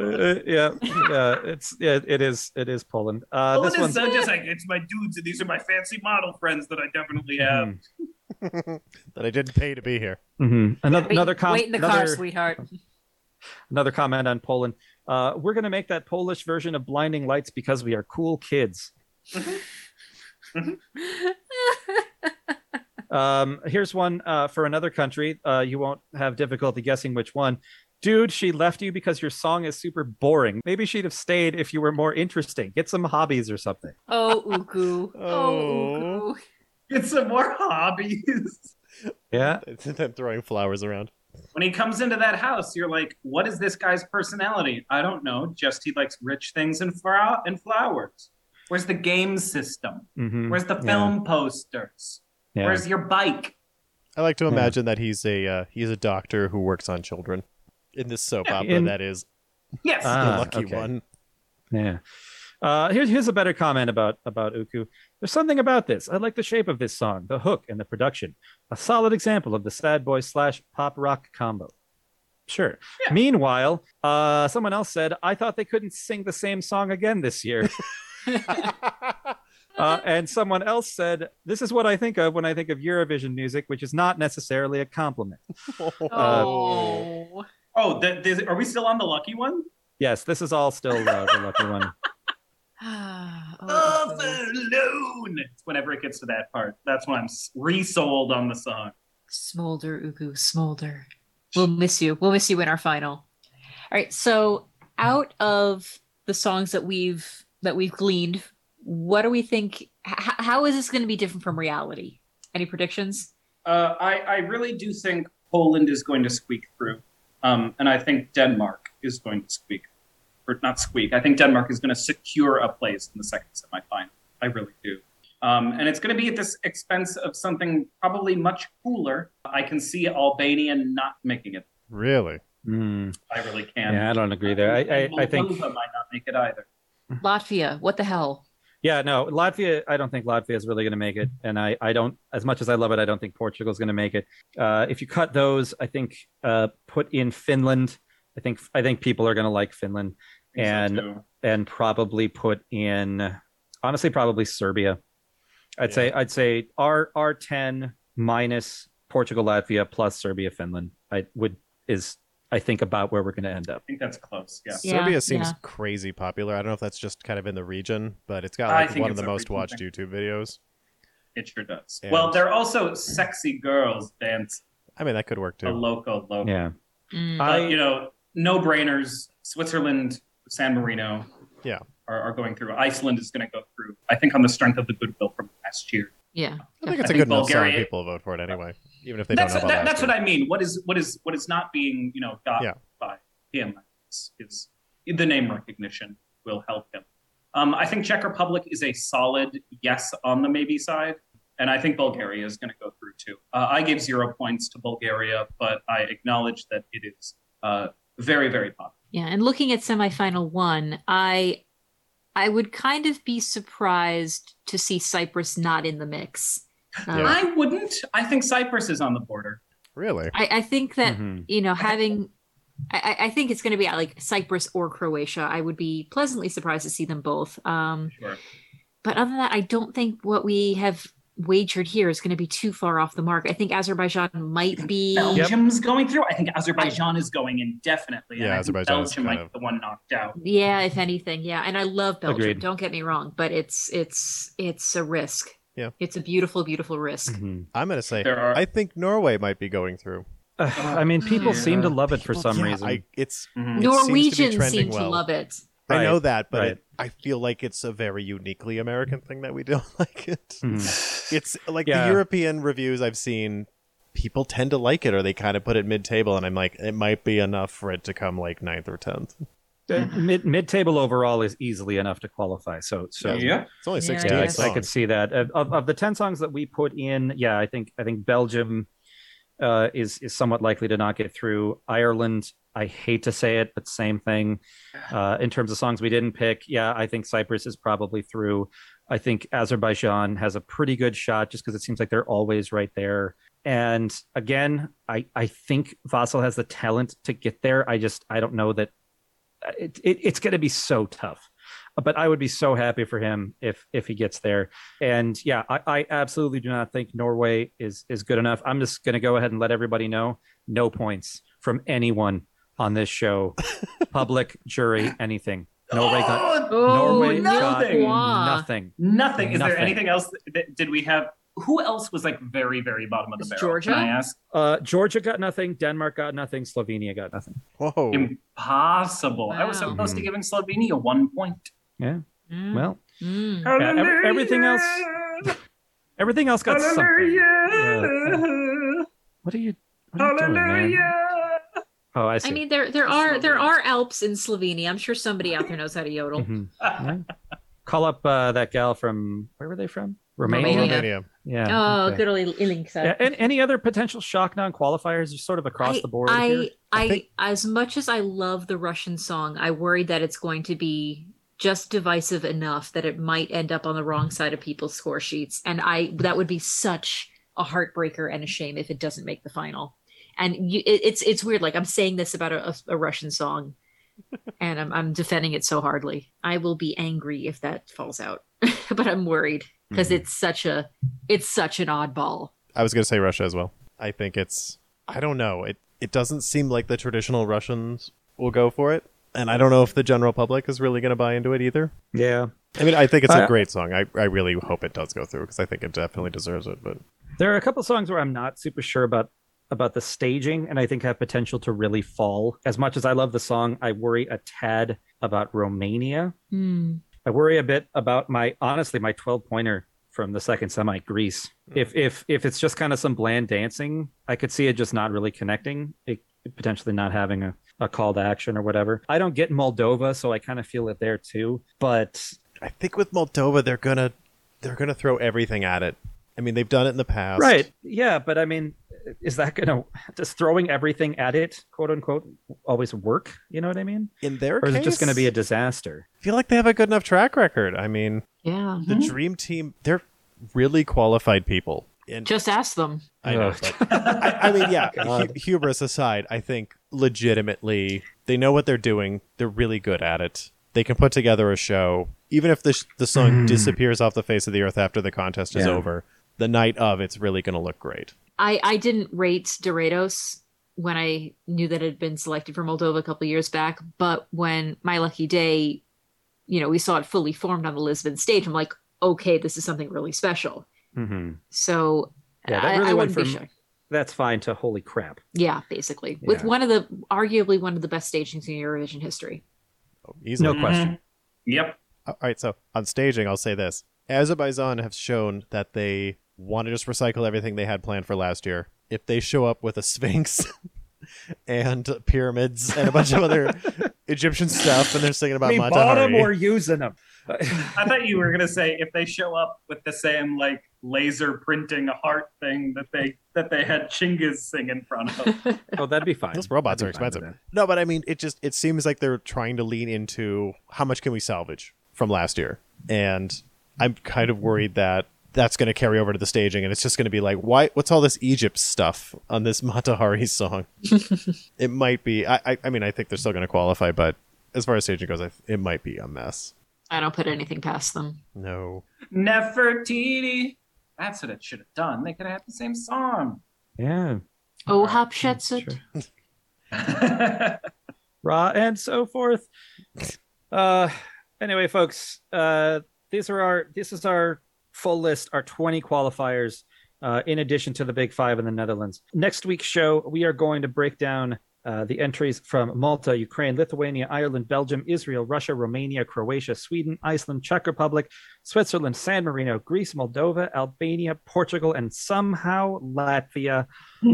It is Poland. Poland this one's so just like, it's my dudes, and these are my fancy model friends that I definitely have. That I didn't pay to be here. Mm-hmm. Another comment. Wait in the car, sweetheart. Another comment on Poland. "We're going to make that Polish version of Blinding Lights because we are cool kids." Mm-hmm. Mm-hmm. Here's one for another country. You won't have difficulty guessing which one. "Dude, she left you because your song is super boring. Maybe she'd have stayed if you were more interesting. Get some hobbies or something." Oh, Uku. Uku. Get some more hobbies. Yeah. Then throwing flowers around. When he comes into that house, you're like, what is this guy's personality? I don't know. Just he likes rich things and flowers. Where's the game system? Mm-hmm. Where's the film posters? Yeah. Where's your bike? I like to imagine that he's a doctor who works on children in this soap opera. That is, yes, the lucky one. Yeah. Here's a better comment about Uku. "There's something about this. I like the shape of this song, the hook, and the production. A solid example of the sad boy / pop rock combo." Sure. Yeah. Meanwhile, someone else said, "I thought they couldn't sing the same song again this year." And someone else said, "This is what I think of when I think of Eurovision music, which is not necessarily a compliment." Are we still on the lucky one? Yes, this is all still the lucky one. Overloon. Whenever it gets to that part, that's when I'm resold on the song. Smolder, Uku, smolder. We'll miss you. We'll miss you in our final. All right. So, out of the songs that we've gleaned, what do we think? How is this going to be different from reality? Any predictions? I really do think Poland is going to squeak through, and I think Denmark is going to squeak. Or not squeak. I think Denmark is going to secure a place in the second semifinal. I really do. And it's going to be at this expense of something probably much cooler. I can see Albania not making it. Really? I really can. Yeah, I don't agree there. I think Moldova might not make it either. Latvia, what the hell? Yeah, no, Latvia, I don't think Latvia is really going to make it. And I don't, as much as I love it, I don't think Portugal is going to make it. If you cut those, I think put in Finland. I think people are going to like Finland, and probably put in, honestly, probably Serbia. I'd say R10 minus Portugal, Latvia plus Serbia, Finland. I think about where we're going to end up. I think that's close. Yeah. Serbia seems crazy popular. I don't know if that's just kind of in the region, but it's got one of the most watched YouTube videos. It sure does. And well, there are also sexy girls dance. I mean, that could work too. A local. Yeah. No-brainers. Switzerland, San Marino. Yeah. Are going through. Iceland is going to go through. I think on the strength of the goodwill from last year. Yeah. I think it's a good enough song. People vote for it anyway, even if they don't know about That's what I mean. What is not being got by him is the name recognition will help him. I think Czech Republic is a solid yes on the maybe side. And I think Bulgaria is going to go through too. I gave 0 points to Bulgaria, but I acknowledge that it is very, very popular. Yeah, and looking at semifinal 1, I would kind of be surprised to see Cyprus not in the mix. I wouldn't. I think Cyprus is on the border. Really? I think that, having... I think it's going to be like Cyprus or Croatia. I would be pleasantly surprised to see them both. Sure. But other than that, I don't think what we have wagered here is going to be too far off the mark. I think Azerbaijan might be. Belgium's going through. I think Azerbaijan is going indefinitely. Yeah, Azerbaijan might be the one knocked out. Yeah, if anything, yeah. And I love Belgium. Agreed. Don't get me wrong, but it's a risk. Yeah, it's a beautiful, beautiful risk. Mm-hmm. I'm gonna say I think Norway might be going through. I mean, people seem to love it for some reason. Norwegians seem to love it. I know that, but I feel like it's a very uniquely American thing that we don't like it. It's like the European reviews I've seen, people tend to like it, or they kind of put it mid-table, and I'm like, it might be enough for it to come like 9th or 10th. Mid-table overall is easily enough to qualify. So yeah, it's only 16 songs. I could see that. Of the 10 songs that we put in, I think Belgium is somewhat likely to not get through. Ireland, I hate to say it, but same thing. In terms of songs we didn't pick, I think Cyprus is probably through. I think Azerbaijan has a pretty good shot just because it seems like they're always right there. And again, I think Vasil has the talent to get there. I don't know that it's going to be so tough. But I would be so happy for him if he gets there. And I absolutely do not think Norway is good enough. I'm just going to go ahead and let everybody know, no points from anyone on this show. Public, jury, anything. Norway got nothing. Nothing. Is there anything else? Did we have? Who else was like very, very bottom of the barrel? Georgia? Can I ask? Georgia got nothing. Denmark got nothing. Slovenia got nothing. Whoa. Impossible. Wow. I was so close to giving Slovenia 1 point. Yeah. Well, everything else got something. What are you doing, man? Oh, I see. I mean, there are Alps in Slovenia. I'm sure somebody out there knows how to yodel. Mm-hmm. Call up that gal from, where were they from? Romania. Yeah. Oh, okay. Good old Ilinka. And any other potential shock non-qualifiers, just sort of across the board here? As much as I love the Russian song, I worry that it's going to be just divisive enough that it might end up on the wrong side of people's score sheets. And that would be such a heartbreaker and a shame if it doesn't make the final. And it's weird. Like, I'm saying this about a Russian song, and I'm defending it so hardly. I will be angry if that falls out, but I'm worried because it's such an oddball. I was going to say Russia as well. I think I don't know. It doesn't seem like the traditional Russians will go for it. And I don't know if the general public is really going to buy into it either. Yeah. I mean, I think it's a great song. I really hope it does go through because I think it definitely deserves it. But there are a couple songs where I'm not super sure about the staging, and I think have potential to really fall. As much as I love the song, I worry a tad about Romania. I worry a bit about my 12-pointer from the second semi, Greece. If it's just kind of some bland dancing, I could see it just not really connecting. It potentially not having a call to action or whatever. I don't get Moldova, so I kind of feel it there too. But I think with Moldova, they're gonna throw everything at it. I mean, they've done it in the past. Right. Yeah, but I mean, is that does throwing everything at it, quote unquote, always work? You know what I mean? In their case? Or is it just going to be a disaster? I feel like they have a good enough track record. I mean, the Dream Team, they're really qualified people. And just ask them. I know. But I mean, hubris aside, I think legitimately they know what they're doing. They're really good at it. They can put together a show. Even if the song disappears off the face of the earth after the contest is over, the night of, it's really going to look great. I didn't rate Dorados when I knew that it had been selected for Moldova a couple of years back, but when My Lucky Day, we saw it fully formed on the Lisbon stage, I'm like, okay, this is something really special. So that really went from that's fine to holy crap. Yeah, basically. With arguably one of the best stagings in Eurovision history. Oh, easily. No question. Yep. All right, so on staging, I'll say this. Azerbaijan have shown that they want to just recycle everything they had planned for last year. If they show up with a sphinx and pyramids and a bunch of other Egyptian stuff, and they're singing about Mata bought Hari. them or using them. I thought you were going to say if they show up with the same laser printing a heart thing that they had Chingiz sing in front of. Oh, that'd be fine. Those robots are expensive. No, but I mean, it seems like they're trying to lean into how much can we salvage from last year, and I'm kind of worried that that's going to carry over to the staging, and it's just going to be like, what's all this Egypt stuff on this Mata Hari song? It might be. I mean, I think they're still going to qualify, but as far as staging goes, it might be a mess. I don't put anything past them. No. Nefertiti. That's what it should have done. They could have had the same song. Yeah. Oh, Hapshetsut. Raw and so forth. Anyway, folks, this is our full list, our 20 qualifiers, in addition to the Big Five in the Netherlands. Next week's show, we are going to break down the entries from Malta, Ukraine, Lithuania, Ireland, Belgium, Israel, Russia, Romania, Croatia, Sweden, Iceland, Czech Republic, Switzerland, San Marino, Greece, Moldova, Albania, Portugal, and somehow Latvia.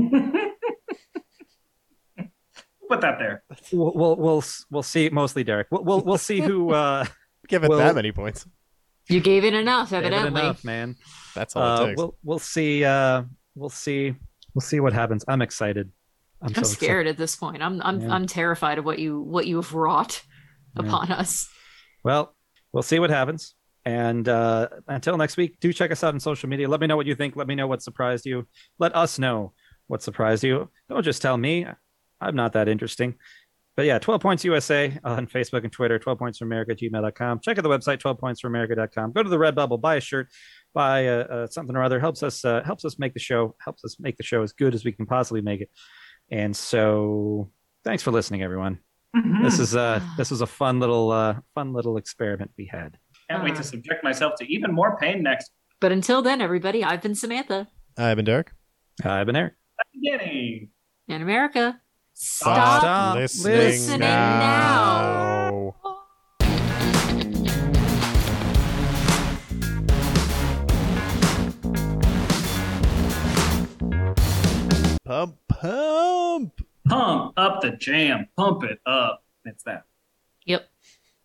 Put that there. We'll see. Mostly Derek. We'll see who. Give it that many points. You gave it enough, evidently. Enough, man. That's all it takes. We'll see. We'll see what happens. I'm excited. I'm so scared at this point. I'm terrified of what you have wrought upon us. Well, we'll see what happens. And until next week, do check us out on social media. Let me know what you think. Let me know what surprised you. Let us know what surprised you. Don't just tell me. I'm not that interesting. But yeah, 12 Points USA on Facebook and Twitter, 12pointsforamerica@gmail.com. Check out the website, 12pointsforamerica.com. Go to the Redbubble, buy a shirt, buy something or other. Helps us make the show as good as we can possibly make it. And so, thanks for listening, everyone. Mm-hmm. This is a fun little experiment we had. Can't wait to subject myself to even more pain next. But until then, everybody, I've been Samantha. I've been Derek. I've been Eric. I'm Danny. And America. Stop listening now. Pump up the jam. Pump it up. It's that. Yep.